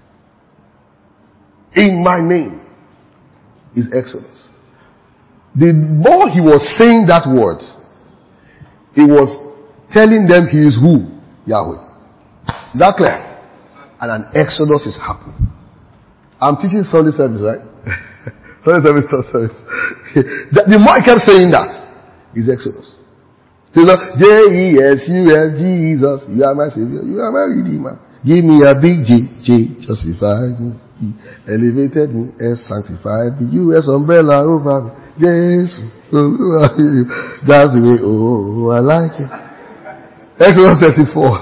In my name is Exodus. The more he was saying that word, he was telling them he is who? Yahweh. Is that clear? And an Exodus is happening. I'm teaching Sunday service, right? Sunday service, Sunday service. The more I kept saying that, is Exodus. You know, J E S U S, Jesus, you are my Savior, you are my Redeemer. Give me a big J, J, justified me, He elevated me, S, sanctified me, U, S, umbrella over me, Jesus, that's the way, oh, I like it. Exodus thirty-four.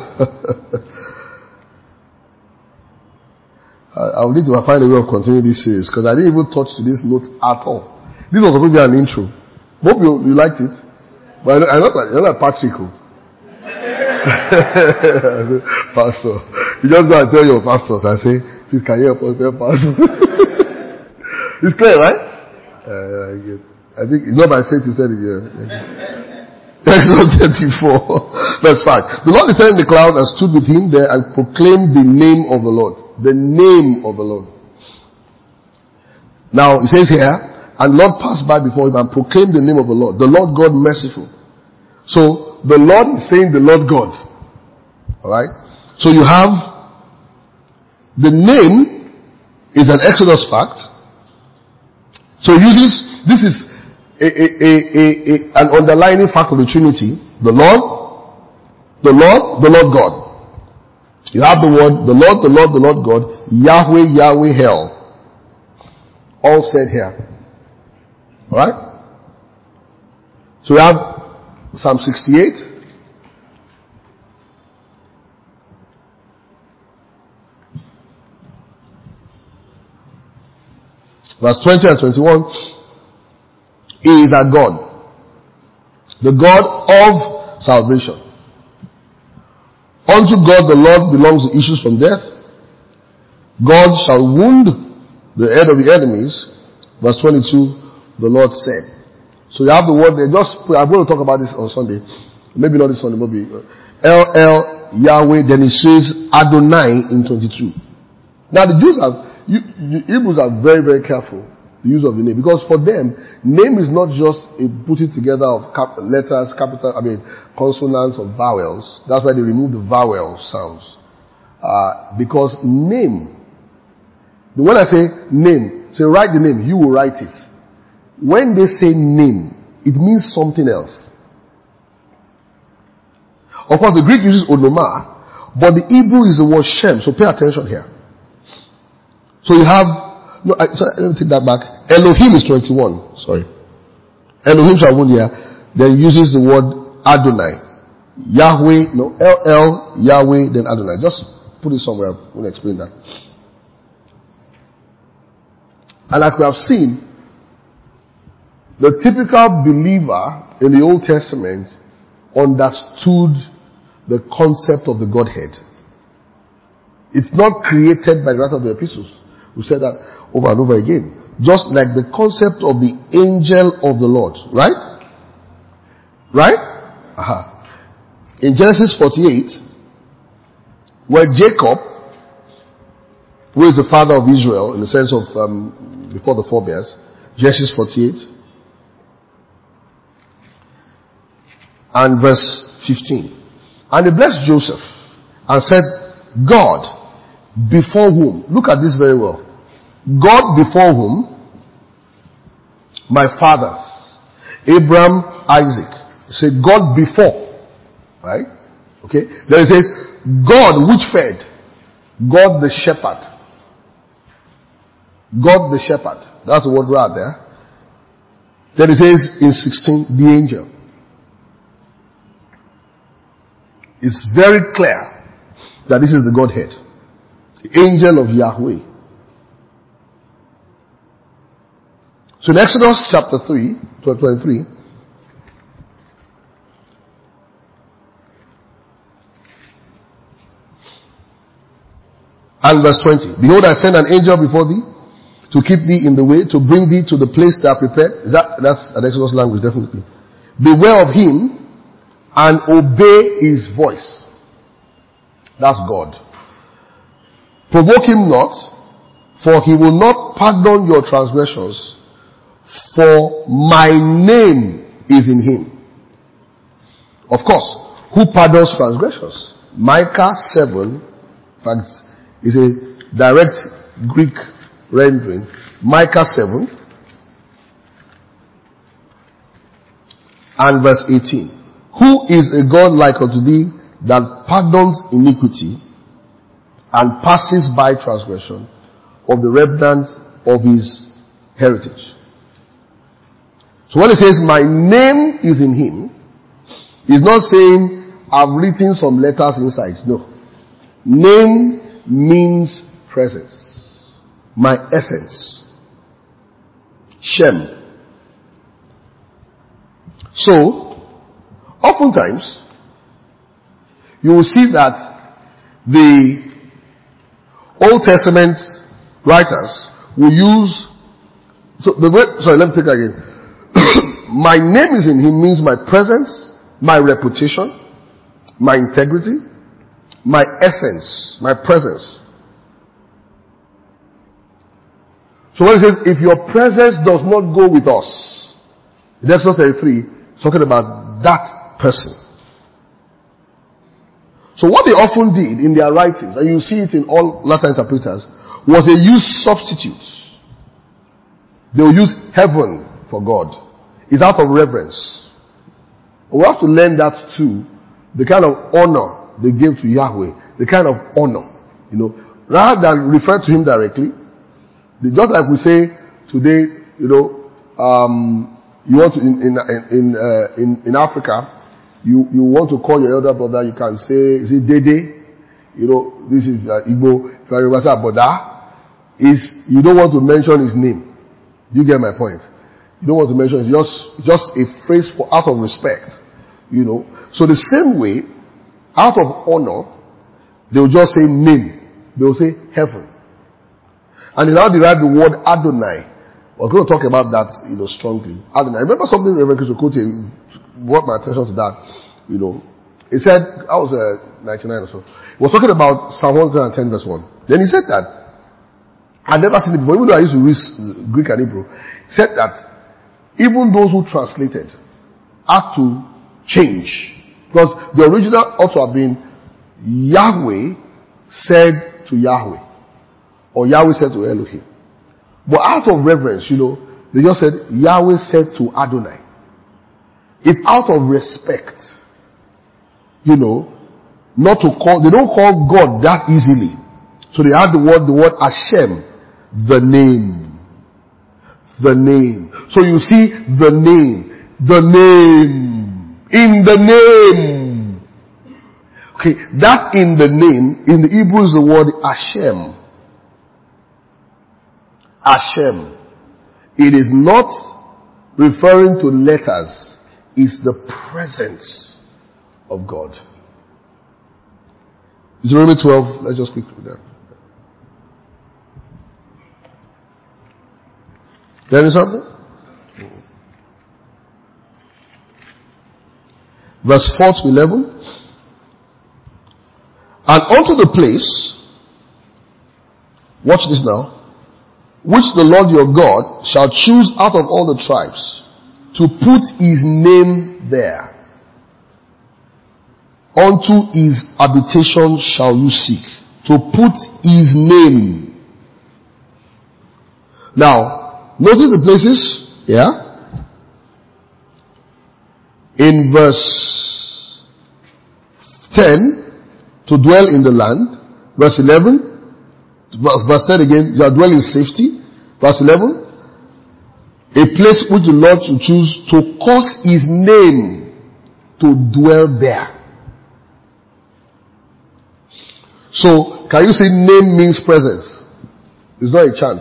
I will need to find a way of continuing this series because I didn't even touch to this note at all. This was supposed to be an intro. Hope you, you liked it. But I know that you're not Patrick. Pastor, You just go and tell your pastors and say, please can you help us help us? It's clear, right? Uh, I think it's not by faith you said it here. Exodus thirty-four, verse five. The Lord descended in the cloud and stood with him there and proclaimed the name of the Lord. The name of the Lord. Now, it says here, and the Lord passed by before him and proclaimed the name of the Lord. The Lord God merciful. So, the Lord is saying the Lord God. Alright? So you have, the name is an Exodus fact. So he uses, this is a, a, a, a, a, an underlining fact of the Trinity. The Lord, the Lord, the Lord God. You have the word, the Lord, the Lord, the Lord God, Yahweh, Yahweh, Hell. All said here. Alright? So we have Psalm sixty-eight. Verse twenty and twenty-one. He is our God. The God of salvation. Unto God the Lord belongs the issues from death. God shall wound the head of the enemies. Verse twenty-two, the Lord said. So you have the word there. Just, I'm going to talk about this on Sunday. Maybe not this Sunday, maybe. El El Yahweh, then it says Adonai in twenty-two. Now the Jews have, you, you, Hebrews are very, very careful the use of the name, because for them, name is not just a putting together of cap- letters, capital, I mean, consonants or vowels. That's why they remove the vowel sounds. Uh, because name, when I say name, say write the name, you will write it. When they say name, it means something else. Of course, the Greek uses onoma, but the Hebrew is the word Shem, so pay attention here. So you have, no, I, sorry, let me take that back. Elohim is twenty-one, sorry. Elohim shall wound here, then uses the word Adonai. Yahweh, no, El El, Yahweh, then Adonai. Just put it somewhere, I'm going to explain that. And like we have seen, the typical believer in the Old Testament understood the concept of the Godhead. It's not created by the writer of the epistles. We said that over and over again. Just like the concept of the angel of the Lord. Right? Right? Aha. In Genesis forty-eight, where Jacob, who is the father of Israel, in the sense of um, before the forebears, Genesis forty-eight, and verse fifteen. And he blessed Joseph and said, God, before whom, look at this very well, God before whom my fathers, Abraham, Isaac, say God before, right? Okay. Then it says, God which fed, God the shepherd. God the shepherd. That's the word right there. Then it says in sixteen, the angel. It's very clear that this is the Godhead. The angel of Yahweh. So in Exodus chapter three, twenty-three, and verse twenty. Behold, I send an angel before thee to keep thee in the way, to bring thee to the place that I prepared. Is that, that's an Exodus language, definitely. Beware of him and obey his voice. That's God. Provoke him not, for he will not pardon your transgressions, for my name is in him. Of course, who pardons transgressions? Micah seven, in fact, is a direct Greek rendering. Micah seven and verse eighteen. Who is a God like unto thee, that pardons iniquity and passes by transgression of the remnant of his heritage? So when it says my name is in him, it's not saying I've written some letters inside. No. Name means presence. My essence. Shem. So, oftentimes, you will see that the Old Testament writers will use, so the way, sorry, let me take it again. My name is in him means my presence, my reputation, my integrity, my essence, my presence. So when it says, if your presence does not go with us, in Exodus thirty-three, it's talking about that person. So what they often did in their writings, and you see it in all Latin interpreters, was they used substitutes. They will use heaven for God. It's out of reverence. We have to learn that too. The kind of honor they gave to Yahweh. The kind of honor. You know, rather than refer to him directly. Just like we say today, you know, um, you want to, in, in, in, uh, in, in Africa, you, you want to call your elder brother, you can say, is it Dede? You know, this is uh, Igbo. If I remember, Boda, is, you don't want to mention his name. You get my point? You don't want to mention, it's just, just a phrase for out of respect. You know. So the same way, out of honor, they will just say name. They will say heaven. And they now derive the word Adonai. We're going to talk about that, you know, strongly. Adonai. I remember something Reverend Kisokote brought my attention to that. You know, he said, I was uh, ninety-nine or so. He was talking about Psalm one hundred ten verse one. Then he said that, I'd never seen it before, even though I used to read Greek and Hebrew. He said that, even those who translated had to change. Because the original ought to have been, Yahweh said to Yahweh. Or Yahweh said to Elohim. But out of reverence, you know, they just said, Yahweh said to Adonai. It's out of respect. You know, not to call, they don't call God that easily. So they add the word, the word Hashem, the name. The name. So you see, the name. The name. In the name. Okay, that in the name, in the Hebrew is the word Hashem. Hashem. It is not referring to letters. It's the presence of God. Deuteronomy twelve. Let's just quickly read that. There is something? Verse four to eleven. And unto the place, watch this now, which the Lord your God shall choose out of all the tribes to put his name there. Unto his habitation shall you seek. To put his name. Now, notice the places, yeah? In verse ten, to dwell in the land. Verse eleven, verse ten again, you shall dwell in safety. Verse eleven, a place which the Lord should choose to cause his name to dwell there. So, can you say name means presence? It's not a chant.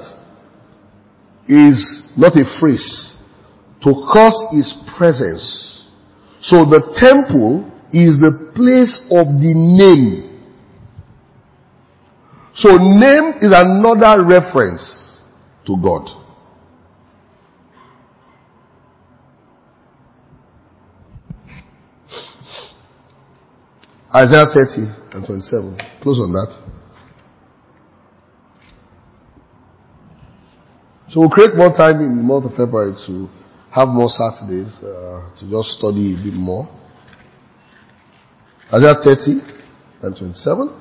It's not a phrase. To cause his presence. So the temple is the place of the name. So name is another reference to God. Isaiah thirty and twenty-seven. Close on that. So we'll create more time in the month of February to have more Saturdays uh, to just study a bit more. Isaiah thirty and twenty-seven.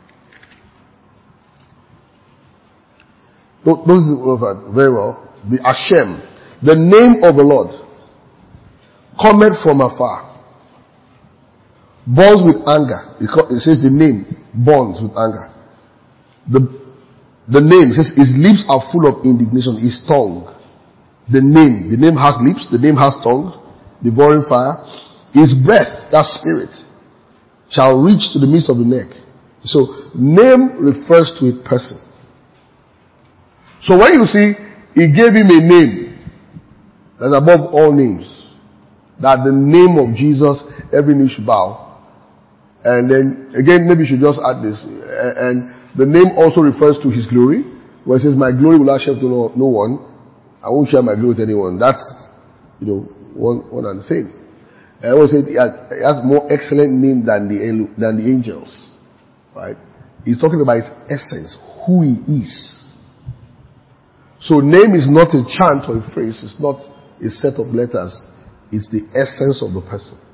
Those very well. The Hashem, the name of the Lord, cometh from afar, burns with anger. It says the name burns with anger. The the name says his lips are full of indignation. His tongue, the name, the name has lips. The name has tongue, devouring fire. His breath, that spirit, shall reach to the midst of the neck. So name refers to a person. So when you see, he gave him a name that's above all names, that the name of Jesus, every knee should bow. And then, again, maybe you should just add this. And The name also refers to his glory, where it says, my glory will I share to no, no one. I won't share my glory with anyone. That's, you know, one, one and the same. And I always say it has, it has more excellent name than the, than the angels. Right? He's talking about his essence, who he is. So name is not a chant or a phrase. It's not a set of letters. It's the essence of the person.